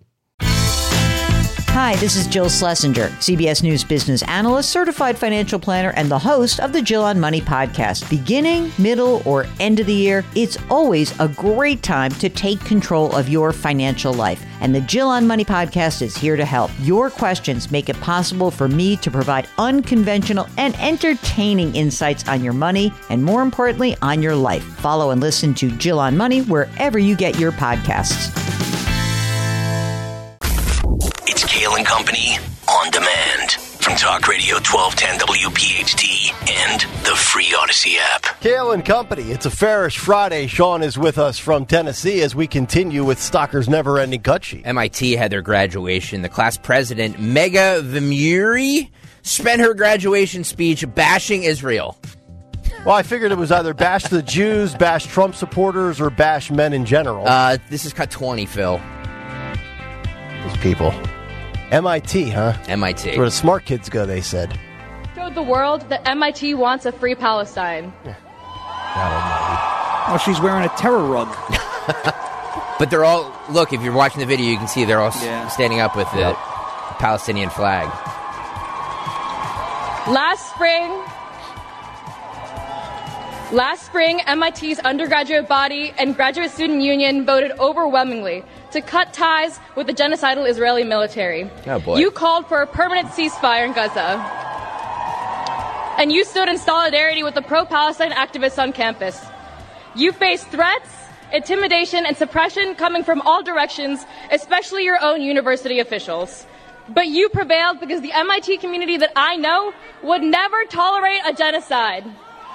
Hi, this is Jill Schlesinger, C B S News business analyst, certified financial planner, and the host of the Jill on Money podcast. Beginning, middle, or end of the year, it's always a great time to take control of your financial life. And the Jill on Money podcast is here to help. Your questions make it possible for me to provide unconventional and entertaining insights on your money, and more importantly, on your life. Follow and listen to Jill on Money wherever you get your podcasts. It's Kale and Company on demand from Talk Radio twelve ten W P H T and the free Odyssey app. Kale and Company, it's a Farish Friday. Sean is with us from Tennessee as we continue with Stocker's never-ending cut sheet. M I T had their graduation. The class president, Mega Vemuri, spent her graduation speech bashing Israel. Well, I figured it was either bash the Jews, bash Trump supporters, or bash men in general. Uh, this is cut twenty, Phil. These people. M I T, huh? M I T. Where the smart kids go, they said. Showed the world that M I T wants a free Palestine. Oh, she's wearing a terror rug. But they're all, look, if you're watching the video, you can see they're all s- Yeah. standing up with the Yep. Palestinian flag. Last spring, last spring, M I T's undergraduate body and graduate student union voted overwhelmingly to cut ties with the genocidal Israeli military. Oh, boy. You called for a permanent ceasefire in Gaza. And you stood in solidarity with the pro-Palestine activists on campus. You faced threats, intimidation, and suppression coming from all directions, especially your own university officials. But you prevailed because the M I T community that I know would never tolerate a genocide.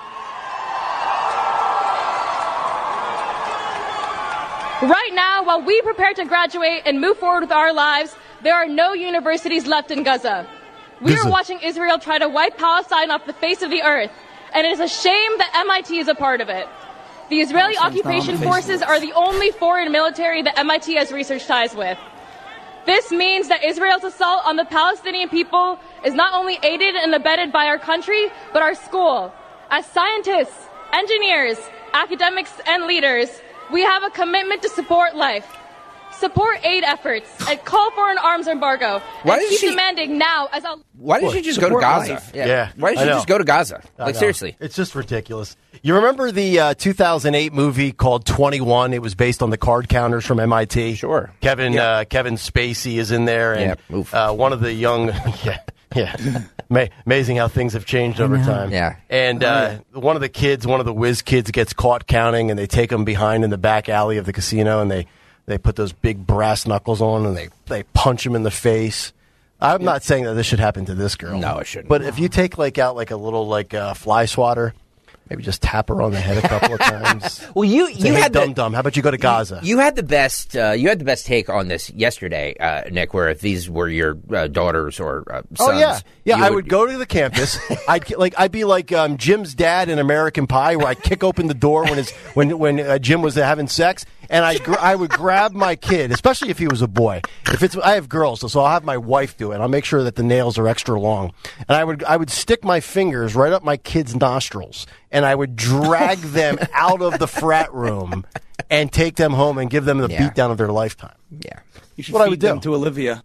Right now, while we prepare to graduate and move forward with our lives, there are no universities left in Gaza. We Gaza. are watching Israel try to wipe Palestine off the face of the earth, and it is a shame that M I T is a part of it. The Israeli occupation forces are the only foreign military that M I T has research ties with. This means that Israel's assault on the Palestinian people is not only aided and abetted by our country, but our school. As scientists, engineers, academics, and leaders, we have a commitment to support life, support aid efforts, and call for an arms embargo, Why and did keep she- demanding now as a... Why did What, you just go to support Gaza? life? Yeah. Why did I you know. just go to Gaza? I Like, know. seriously. It's just ridiculous. You remember the uh, two thousand eight movie called twenty-one? It was based on the card counters from M I T. Sure. Kevin Yeah. uh, Kevin Spacey is in there, and Yeah, oof. uh, one of the young, yeah, yeah, Ma- amazing how things have changed over time. Yeah. And uh, one of the kids, one of the whiz kids, gets caught counting, and they take him behind in the back alley of the casino, and they, they put those big brass knuckles on, and they they punch him in the face. I'm not saying that this should happen to this girl. No, it shouldn't. But if you take like out like a little like uh, fly swatter, maybe just tap her on the head a couple of times. Well, you Say, you hey, had dum the, dum. How about you go to Gaza? You had the best. Uh, you had the best take on this yesterday, uh, Nick. Where if these were your uh, daughters or uh, sons, Oh yeah, yeah. you I would go to the campus. I'd like I'd be like um, Jim's dad in American Pie, where I kick open the door when his when when uh, Jim was having sex, and I gr- I would grab my kid, especially if he was a boy. If it's I have girls, so I'll have my wife do it. I'll make sure that the nails are extra long, and I would I would stick my fingers right up my kid's nostrils, and I would drag them out of the frat room and take them home and give them the Yeah. beatdown of their lifetime. Yeah, You should What I feed would do. them to Olivia.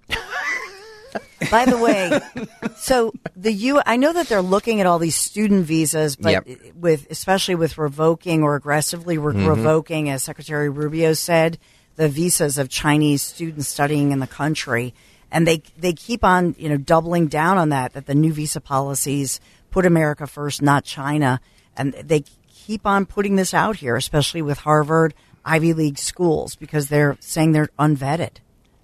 By the way, so the U, I know that they're looking at all these student visas, but Yep. with especially with revoking or aggressively re- Mhm. revoking, as Secretary Rubio said, the visas of Chinese students studying in the country, and they they keep on you know doubling down on that. That the new visa policies put America first, not China, and they keep on putting this out here, especially with Harvard, Ivy League schools, because they're saying they're unvetted.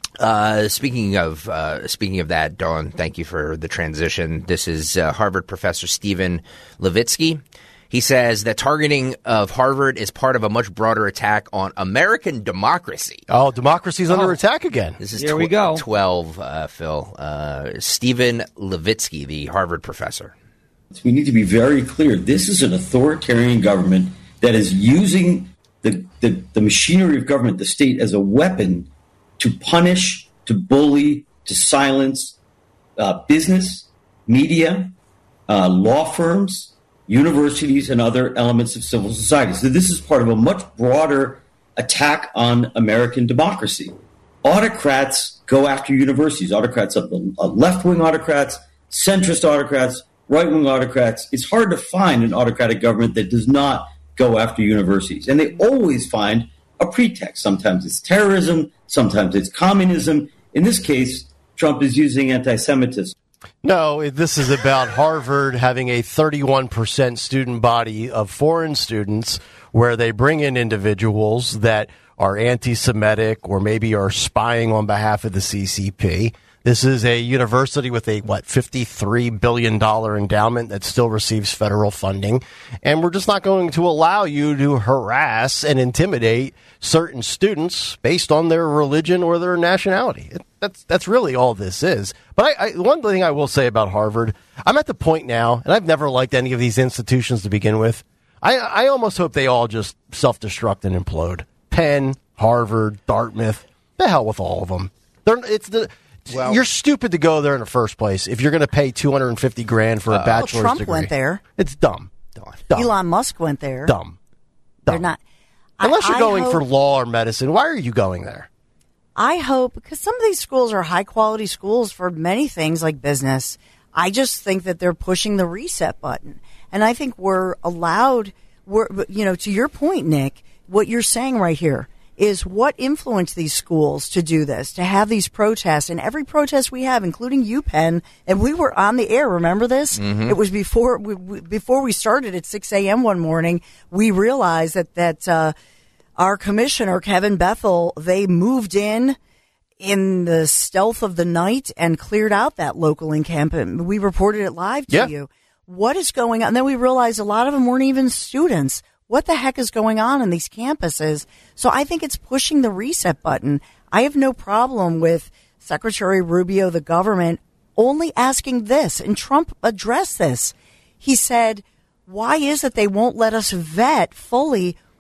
Uh, speaking of uh, speaking of that, Dawn, thank you for the transition. This is uh, Harvard professor Stephen Levitsky. He says that targeting of Harvard is part of a much broader attack on American democracy. Oh, democracy's under attack again. This is Here we go. twelve, uh, Phil. Uh, Stephen Levitsky, the Harvard professor. We need to be very clear. This is an authoritarian government that is using the, the, the machinery of government, the state, as a weapon to punish, to bully, to silence uh, business, media, uh, law firms, universities, and other elements of civil society. So this is part of a much broader attack on American democracy. Autocrats go after universities. Autocrats, uh, left-wing autocrats, centrist autocrats, right-wing autocrats. It's hard to find an autocratic government that does not go after universities. And they always find a pretext. Sometimes it's terrorism. Sometimes it's communism. In this case, Trump is using anti-Semitism. No, it- this is about Harvard having a thirty-one percent student body of foreign students where they bring in individuals that are anti-Semitic or maybe are spying on behalf of the C C P. This is a university with a, what, fifty-three billion dollars endowment that still receives federal funding. And we're just not going to allow you to harass and intimidate certain students based on their religion or their nationality. It, that's that's really all this is. But I, I, one thing I will say about Harvard, I'm at the point now, and I've never liked any of these institutions to begin with. I, I almost hope they all just self-destruct and implode. Penn, Harvard, Dartmouth, the hell with all of them. They're, it's the... Well- you're stupid to go there in the first place if you're going to pay two hundred fifty grand for a Uh, bachelor's well, Trump degree. went there. It's dumb. Dumb. Elon Musk went there. Dumb. They're not. Unless I- you're I going hope- for law or medicine, why are you going there? I hope, because some of these schools are high quality schools for many things like business. I just think that they're pushing the reset button. And I think we're allowed, we're, you know, to your point, Nick, what you're saying right here is what influenced these schools to do this, to have these protests. And every protest we have, including UPenn, and we were on the air, remember this? Mhm. It was before we, we, before we started at six a.m. one morning, we realized that, that, uh, our commissioner, Kevin Bethel, they moved in in the stealth of the night and cleared out that local encampment. We reported it live to Yeah. you. What is going on? And then we realized a lot of them weren't even students. What the heck is going on in these campuses? So I think it's pushing the reset button. I have no problem with Secretary Rubio, the government, only asking this, and Trump addressed this. He said, why is it they won't let us vet fully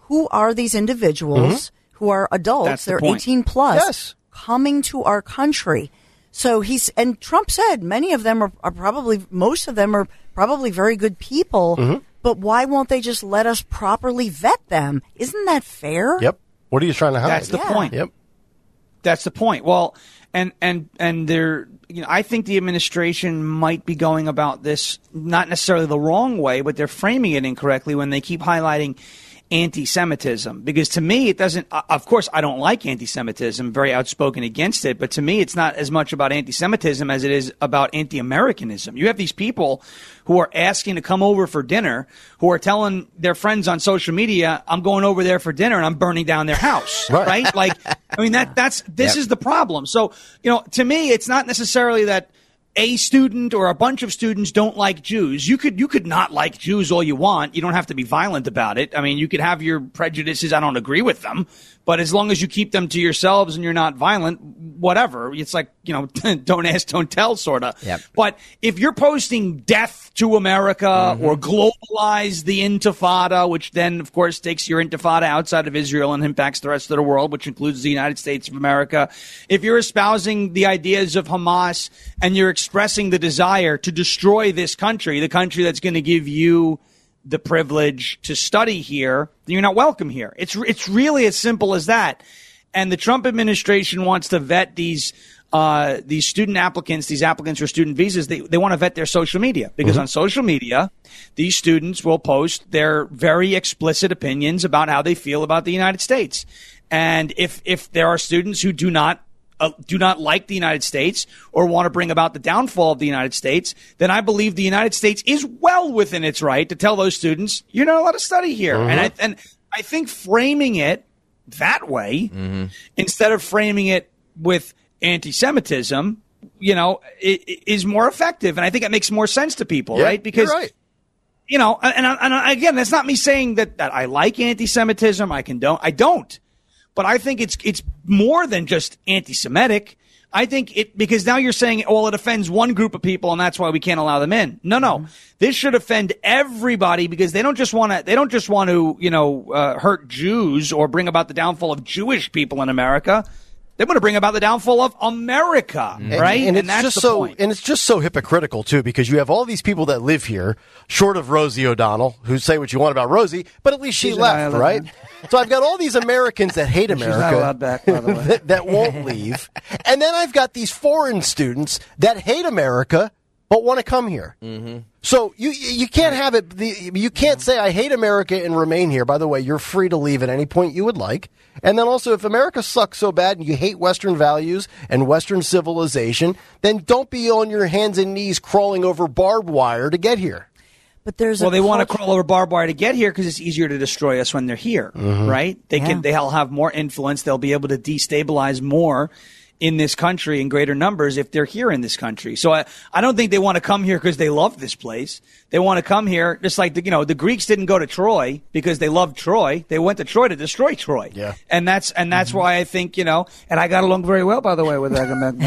who are these individuals Mm-hmm. who are adults, That's the they're point. eighteen plus, Yes. coming to our country. So he's, and Trump said many of them are, are probably, most of them are probably very good people, Mm-hmm. but why won't they just let us properly vet them? Isn't that fair? Yep. What are you trying to hide? That's the Yeah. point. Yep. That's the point. Well, and and and they're, you know, I think the administration might be going about this not necessarily the wrong way, but they're framing it incorrectly when they keep highlighting anti-Semitism. Because to me, it doesn't. Uh, of course, I don't like anti-Semitism. Very outspoken against it. But to me, it's not as much about anti-Semitism as it is about anti-Americanism. You have these people who are asking to come over for dinner, who are telling their friends on social media, "I'm going over there for dinner and I'm burning down their house." Right. Right? Like, I mean, that that's this Yep. is the problem. So, you know, to me, it's not necessarily that a student or a bunch of students don't like Jews. You could you could not like Jews all you want. You don't have to be violent about it. I mean, you could have your prejudices. I don't agree with them, but as long as you keep them to yourselves and you're not violent, whatever. It's like, you know, don't ask, don't tell, sort of. Yep. But if you're posting death to America Mm-hmm. or globalize the Intifada, which then, of course, takes your Intifada outside of Israel and impacts the rest of the world, which includes the United States of America. If you're espousing the ideas of Hamas and you're expressing the desire to destroy this country, the country that's going to give you the privilege to study here, then you're not welcome here. It's it's really as simple as that. And the Trump administration wants to vet these uh, these student applicants, these applicants for student visas. They they want to vet their social media because Mm-hmm. on social media, these students will post their very explicit opinions about how they feel about the United States. And if if there are students who do not Uh, do not like the United States or want to bring about the downfall of the United States, then I believe the United States is well within its right to tell those students, you're not allowed to study here. Mm-hmm. And I, and I think framing it that way, Mm-hmm. instead of framing it with anti-Semitism, you know, it, it is more effective. And I think it makes more sense to people, Yeah, right? Because, you're right. you know, and, and, and again, that's not me saying that, that I like anti-Semitism. I condone, I don't. But I think it's it's more than just anti-Semitic. I think it, because now you're saying, oh, well, it offends one group of people and that's why we can't allow them in. No, no. This should offend everybody because they don't just want to, they don't just want to, you know, uh, hurt Jews or bring about the downfall of Jewish people in America. They want to bring about the downfall of America, right? And, and it's that's just the so, point. and it's just so hypocritical too, because you have all these people that live here, short of Rosie O'Donnell, who say what you want about Rosie, but at least she She's an left, island, right? man. So I've got all these Americans that hate She's America not allowed back, by the way. that, that won't leave, and then I've got these foreign students that hate America but want to come here. Mm-hmm. So you you can't have it. The, you can't say I hate America and remain here. By the way, you're free to leave at any point you would like. And then also, if America sucks so bad and you hate Western values and Western civilization, then don't be on your hands and knees crawling over barbed wire to get here. But there's well, a they want to culture- crawl over barbed wire to get here because it's easier to destroy us when they're here, Mm-hmm. right? They Yeah. can, they'll have more influence. They'll be able to destabilize more in this country in greater numbers if they're here in this country. So I, I don't think they want to come here because they love this place. They want to come here just like the, you know, the Greeks didn't go to Troy because they loved Troy. They went to Troy to destroy Troy. Yeah. And that's, and that's why I think, you know, and I got along very well, by the way, with Agamemnon.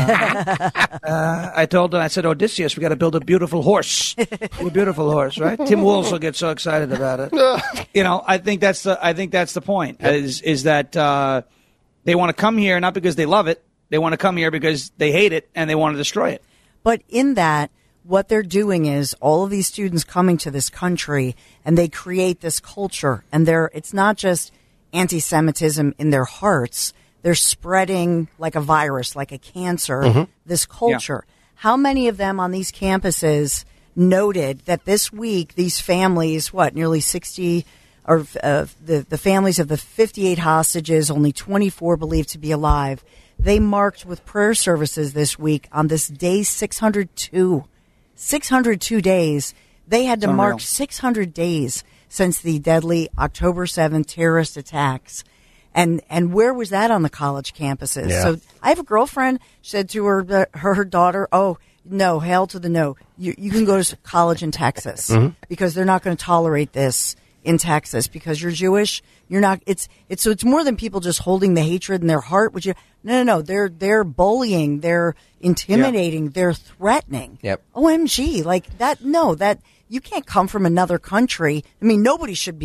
uh, I told him, I said, Odysseus, we got to build a beautiful horse. A beautiful horse, right? Tim Wolves will get so excited about it. You know, I think that's the, I think that's the point is, is that, uh, they want to come here not because they love it. They want to come here because they hate it and they want to destroy it. But in that, what they're doing is all of these students coming to this country and they create this culture, and they're, it's not just anti-Semitism in their hearts. They're spreading like a virus, like a cancer, Mm-hmm. this culture. How many of them on these campuses noted that this week, these families, what, nearly sixty, or uh, the, the families of the fifty-eight hostages, only twenty-four believed to be alive, they marked with prayer services this week on this day six hundred two. six hundred two days. They had to It's mark unreal. six hundred days since the deadly October seventh terrorist attacks. And and where was that on the college campuses? Yeah. So I have a girlfriend, she said to her uh, her, her daughter, oh, no, hell to the no. You, you can go to college in Texas Mm-hmm. because they're not going to tolerate this in Texas because you're Jewish. You're not. It's it's so it's more than people just holding the hatred in their heart. Which you no no no. They're they're bullying. They're intimidating. They're threatening. Yep. O M G, like that. No, that you can't come from another country. I mean, nobody should be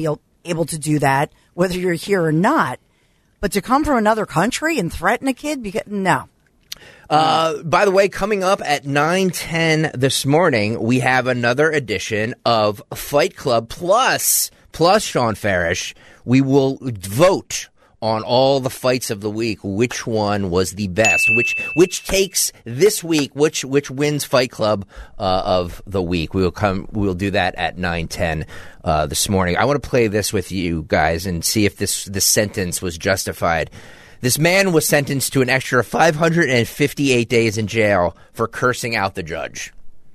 able to do that, whether you're here or not. But to come from another country and threaten a kid, because no. Uh, by the way, coming up at nine ten this morning, we have another edition of Fight Club Plus. Plus, Sean Farish, we will vote on all the fights of the week. Which one was the best? Which which takes this week? Which which wins Fight Club uh, of the week? We will come. We will do that at nine ten uh, this morning. I want to play this with you guys and see if this this sentence was justified. This man was sentenced to an extra five hundred fifty-eight days in jail for cursing out the judge.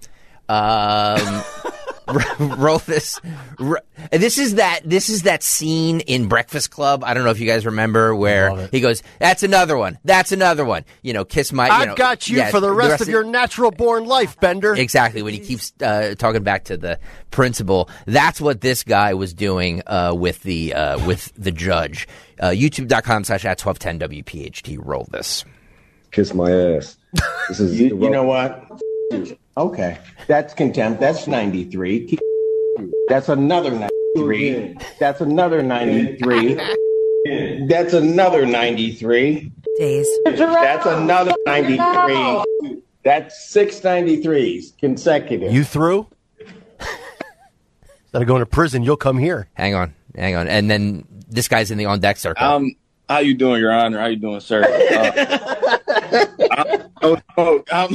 Um, roll this. This is that. This is that scene in Breakfast Club. I don't know if you guys remember where he goes, "That's another one. That's another one." You know, kiss my. You I've know, got you yeah, for the rest, the rest of your natural-born life, Bender. Exactly. When he keeps uh, talking back to the principal, that's what this guy was doing uh, with the uh, with the judge. Uh, YouTube.com slash at twelve ten W P H T. Roll this. Kiss my ass. This is you, you know what? Okay, that's contempt. That's ninety-three. That's another ninety-three. That's another ninety-three. That's another ninety-three. Days. That's another ninety-three. That's six ninety-threes consecutive. You through? Instead of going to prison, you'll come here. Hang on, hang on, and then this guy's in the on deck circle. Um, how you doing, Your Honor? How you doing, sir? Uh, I'm, oh, oh, I'm,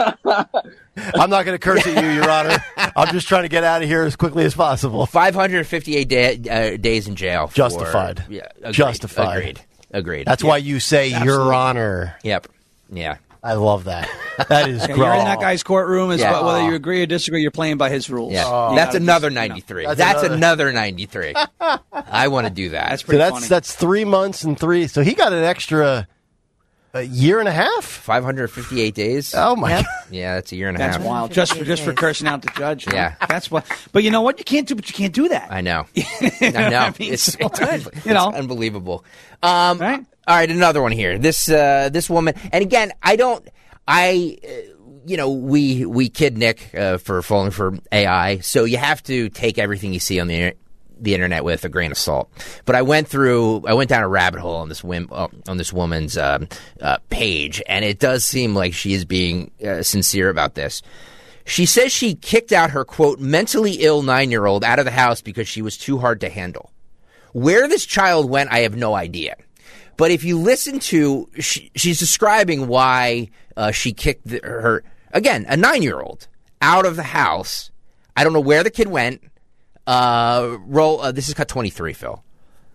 I'm not going to curse at you, Your Honor. I'm just trying to get out of here as quickly as possible. five hundred fifty-eight day, uh, days in jail. For, Justified. Yeah, agreed, Justified. Agreed. Agreed. That's yeah. why you say Absolutely. Your Honor. Yep. Yeah. I love that. That is Yeah, great. you're in that guy's courtroom, as Yeah. well, whether you agree or disagree, you're playing by his rules. Yeah. You That's gotta another just, you know. ninety-three. That's That's, another- another ninety-three. I want to do that. That's So pretty that's funny. that's three months and three. So he got an extra a year and a half. five hundred fifty-eight days. Oh my! Yep. God. Yeah, that's a year and a That's half. wild. Just for just for cursing out the judge. Yeah. That's what. But you know what? You can't do. But you can't do that. I know. I know. I mean, it's, so, it's, it's you know. unbelievable. Um, Right? All right, another one here. This uh, this woman, and again, I don't. I. Uh, You know, we we kid Nick uh, for falling for A I, so you have to take everything you see on the inter- the internet with a grain of salt. But I went through, I went down a rabbit hole on this whim, uh, on this woman's um, uh, page, and it does seem like she is being uh, sincere about this. She says she kicked out her, quote, mentally ill nine-year-old out of the house because she was too hard to handle. Where this child went, I have no idea. But if you listen to, she, she's describing why uh, she kicked the, her, again, a nine-year-old out of the house. I don't know where the kid went. Uh, roll. Uh, this is cut twenty-three, Phil.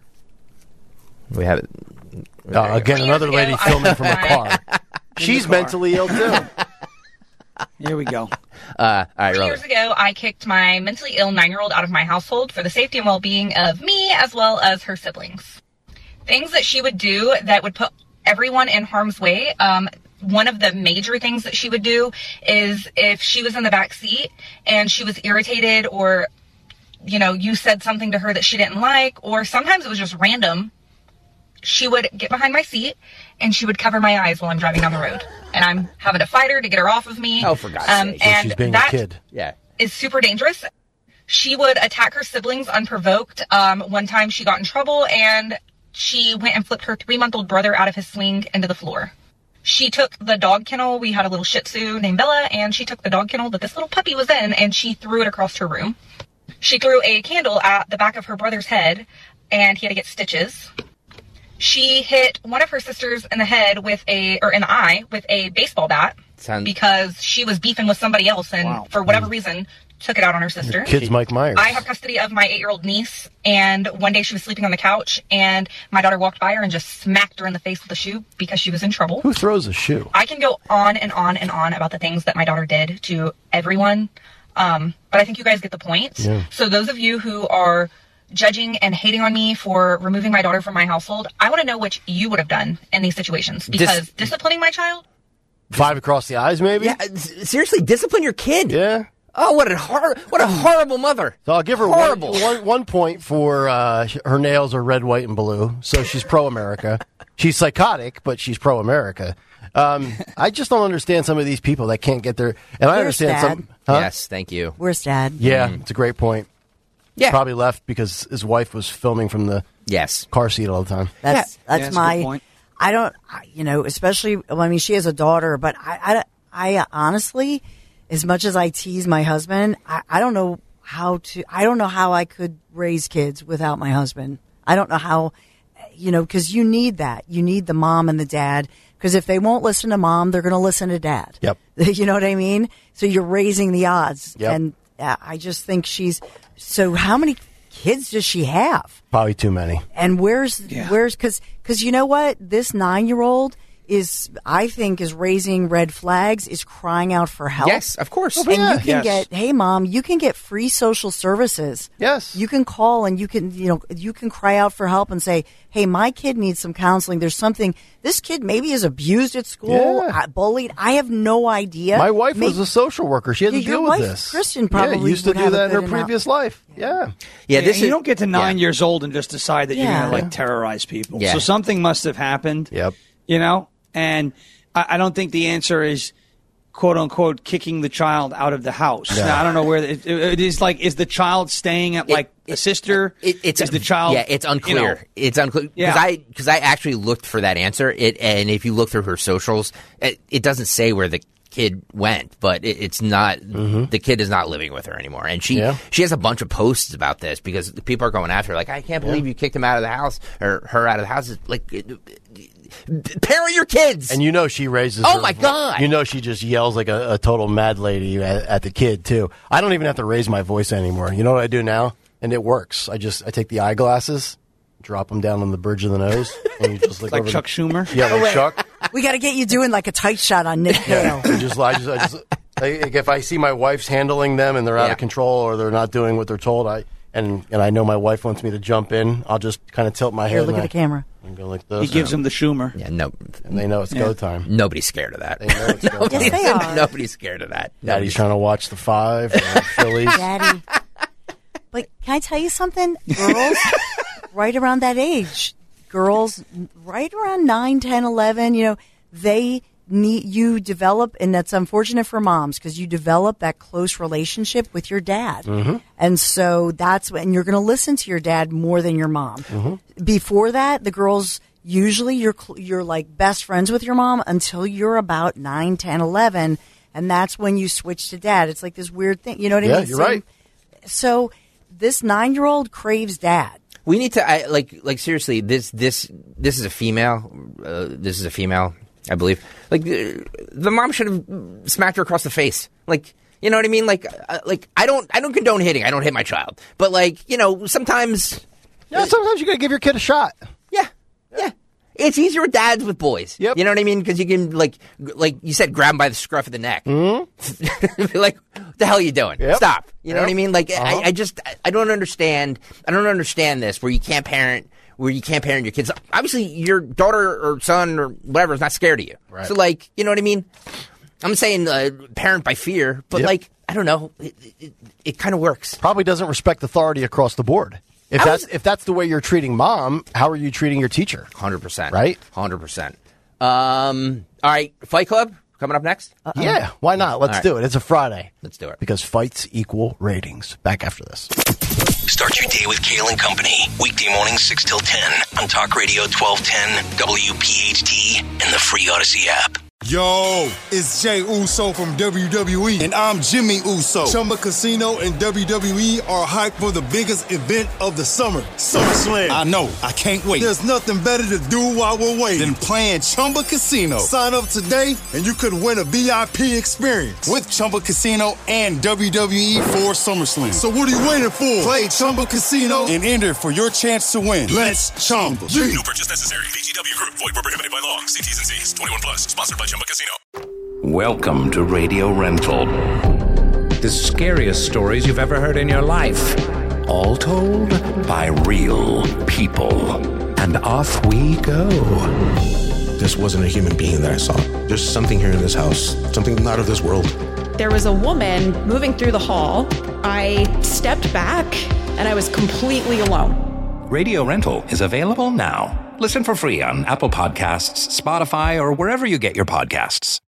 We have it. Uh, again, another lady filming from a car. She's car. mentally ill too. Here we go. Uh, all right, Three roll years it. ago, I kicked my mentally ill nine-year-old out of my household for the safety and well-being of me as well as her siblings. Things that she would do that would put everyone in harm's way. Um, one of the major things that she would do is if she was in the back seat and she was irritated, or, you know, you said something to her that she didn't like, or sometimes it was just random, she would get behind my seat and she would cover my eyes while I'm driving down the road. And I'm having to fight her to get her off of me. Oh, for God's um, sake. So And she's being that a kid. Yeah. is super dangerous. She would attack her siblings unprovoked. Um, one time she got in trouble and she went and flipped her three-month-old brother out of his swing into the floor. She took the dog kennel. We had a little Shih Tzu named Bella, and she took the dog kennel that this little puppy was in, and she threw it across her room. She threw a candle at the back of her brother's head, and he had to get stitches. She hit one of her sisters in the head with a, or in the eye, with a baseball bat Sound- because she was beefing with somebody else, and Wow. for whatever reason, took it out on her sister. Kid's Mike Myers. I have custody of my eight-year-old niece, and one day she was sleeping on the couch, and my daughter walked by her and just smacked her in the face with a shoe because she was in trouble. Who throws a shoe? I can go on and on and on about the things that my daughter did to everyone, um, but I think you guys get the point. Yeah. So those of you who are judging and hating on me for removing my daughter from my household, I want to know what you would have done in these situations, because Dis- disciplining my child, Five across the eyes, maybe. Yeah, s- seriously, discipline your kid. Yeah. Oh, what a hor- what a horrible mother. So I'll give her one, Horrible. one, one point for uh, sh- her nails are red, white, and blue. So she's pro-America. She's psychotic, but she's pro-America. Um, I just don't understand some of these people that can't get their. And I Where's understand Dad? some. Huh? Yes, thank you. Where's Dad? Yeah, it's a great point. Yeah. Probably left because his wife was filming from the yes car seat all the time. That's Yeah, that's that's a good my. point. I don't, I- you know, especially. Well, I mean, she has a daughter, but I, I, I honestly, as much as I tease my husband, I, I don't know how to. I don't know how I could raise kids without my husband. I don't know how, you know, because you need that. You need the mom and the dad. Because if they won't listen to mom, they're going to listen to dad. Yep. You know what I mean? So you're raising the odds. Yep. And uh, I just think she's. So how many kids does she have? Probably too many. And where's Yeah. where's because because you know what, this nine year old is, I think, is raising red flags, is crying out for help. Yes, of course. And yeah. you can Yes. get, hey mom, you can get free social services. Yes. You can call and you can, you know, you can cry out for help and say, hey, my kid needs some counseling. There's something, this kid maybe is abused at school, Yeah. uh, bullied. I have no idea. My wife May- was a social worker. She had to Yeah, your deal with wife, this. Kristen, probably yeah, used to would do have a that in her good amount. previous life. Yeah. Yeah, this you is, don't get to nine yeah. years old and just decide that you're Yeah. going to like terrorize people. Yeah. So something must have happened. Yep. You know, and I, I don't think the answer is quote unquote kicking the child out of the house. Yeah. Now, I don't know where it, it is. Like, is the child staying at like a sister? It, it's is the child? Yeah, it's unclear. You know, it's unclear because Yeah. I because I actually looked for that answer. It and if you look through her socials, it, it doesn't say where the kid went, but it, it's not the kid is not living with her anymore. And she Yeah. she has a bunch of posts about this because people are going after her. Like, I can't believe you kicked him out of the house or her out of the house. It's like, parent your kids. And you know she raises. Oh her- my God. You know she just yells like a, a total mad lady at, at the kid too. I don't even have to raise my voice anymore. You know what I do now, and it works. I just I take the eyeglasses, drop them down on the bridge of the nose, and you just look like over Chuck the, Schumer. Yeah, like wait. Chuck. We got to get you doing like a tight shot on Nick Cale. I just, I just, I just like, if I see my wife's handling them and they're out Yeah. of control or they're not doing what they're told, I and and I know my wife wants me to jump in, I'll just kind of tilt my Here, head. look and at the I- camera. and go like this. He gives him the Schumer. yeah, no, and they know it's go time. nobody's scared of that. They know it's go time. Yes, they are. Nobody's scared of that. Daddy's trying to watch the five or the Phillies. Daddy. But can I tell you something? Girls, right around that age, girls right around nine, ten, eleven, you know, they need, you develop, and that's unfortunate for moms because you develop that close relationship with your dad. Mm-hmm. And so that's when you're going to listen to your dad more than your mom. Mm-hmm. Before that, the girls, usually you're, cl- you're like best friends with your mom until you're about nine, ten, eleven. And that's when you switch to dad. It's like this weird thing. You know what I Yeah, mean? you're Same- right. So this nine-year-old craves dad. We need to I, like like seriously. This this this is a female. Uh, this is a female, I believe. Like uh, the mom should have smacked her across the face. Like, you know what I mean? Like uh, like I don't I don't condone hitting. I don't hit my child. But like, you know, sometimes Yeah, sometimes you got to give your kid a shot. yeah yeah. It's easier with dads with boys. Yep. You know what I mean? Because you can like g- like you said, grab them by the scruff of the neck. Mm-hmm. Be like, what the hell are you doing? Yep. Stop. You know Yep. what I mean? Like Uh-huh. I, I just I don't understand. I don't understand this where you can't parent where you can't parent your kids. Obviously, your daughter or son or whatever is not scared of you. Right. So like, you know what I mean? I'm saying uh, parent by fear, but Yep. like I don't know. It, it, it kind of works. Probably doesn't respect authority across the board. If I that's was- if that's the way you're treating mom, how are you treating your teacher? Hundred percent. Right? Hundred percent. Um. All right. Fight Club coming up next. Yeah, why not? Let's All right. do it. It's a Friday. Let's do it. Because fights equal ratings. Back after this. Start your day with Kale and Company. Weekday mornings six till ten on Talk Radio twelve ten, W P H T, and the free Odyssey app. Yo, it's Jay Uso from W W E, and I'm Jimmy Uso. Chumba Casino and W W E are hyped for the biggest event of the summer, SummerSlam. I know, I can't wait. There's nothing better to do while we're waiting than playing Chumba Casino. Sign up today, and you could win a V I P experience with Chumba Casino and W W E for SummerSlam. So what are you waiting for? Play Chumba Casino and enter for your chance to win. Let's Chumba. No purchase necessary. V G W Group. Void where prohibited by law. See T's and C's. twenty-one plus. Sponsored by Chumba Casino. Welcome to Radio Rental. The scariest stories you've ever heard in your life. All told by real people. And off we go. This wasn't a human being that I saw. There's something here in this house. Something not of this world. There was a woman moving through the hall. I stepped back and I was completely alone. Radio Rental is available now. Listen for free on Apple Podcasts, Spotify, or wherever you get your podcasts.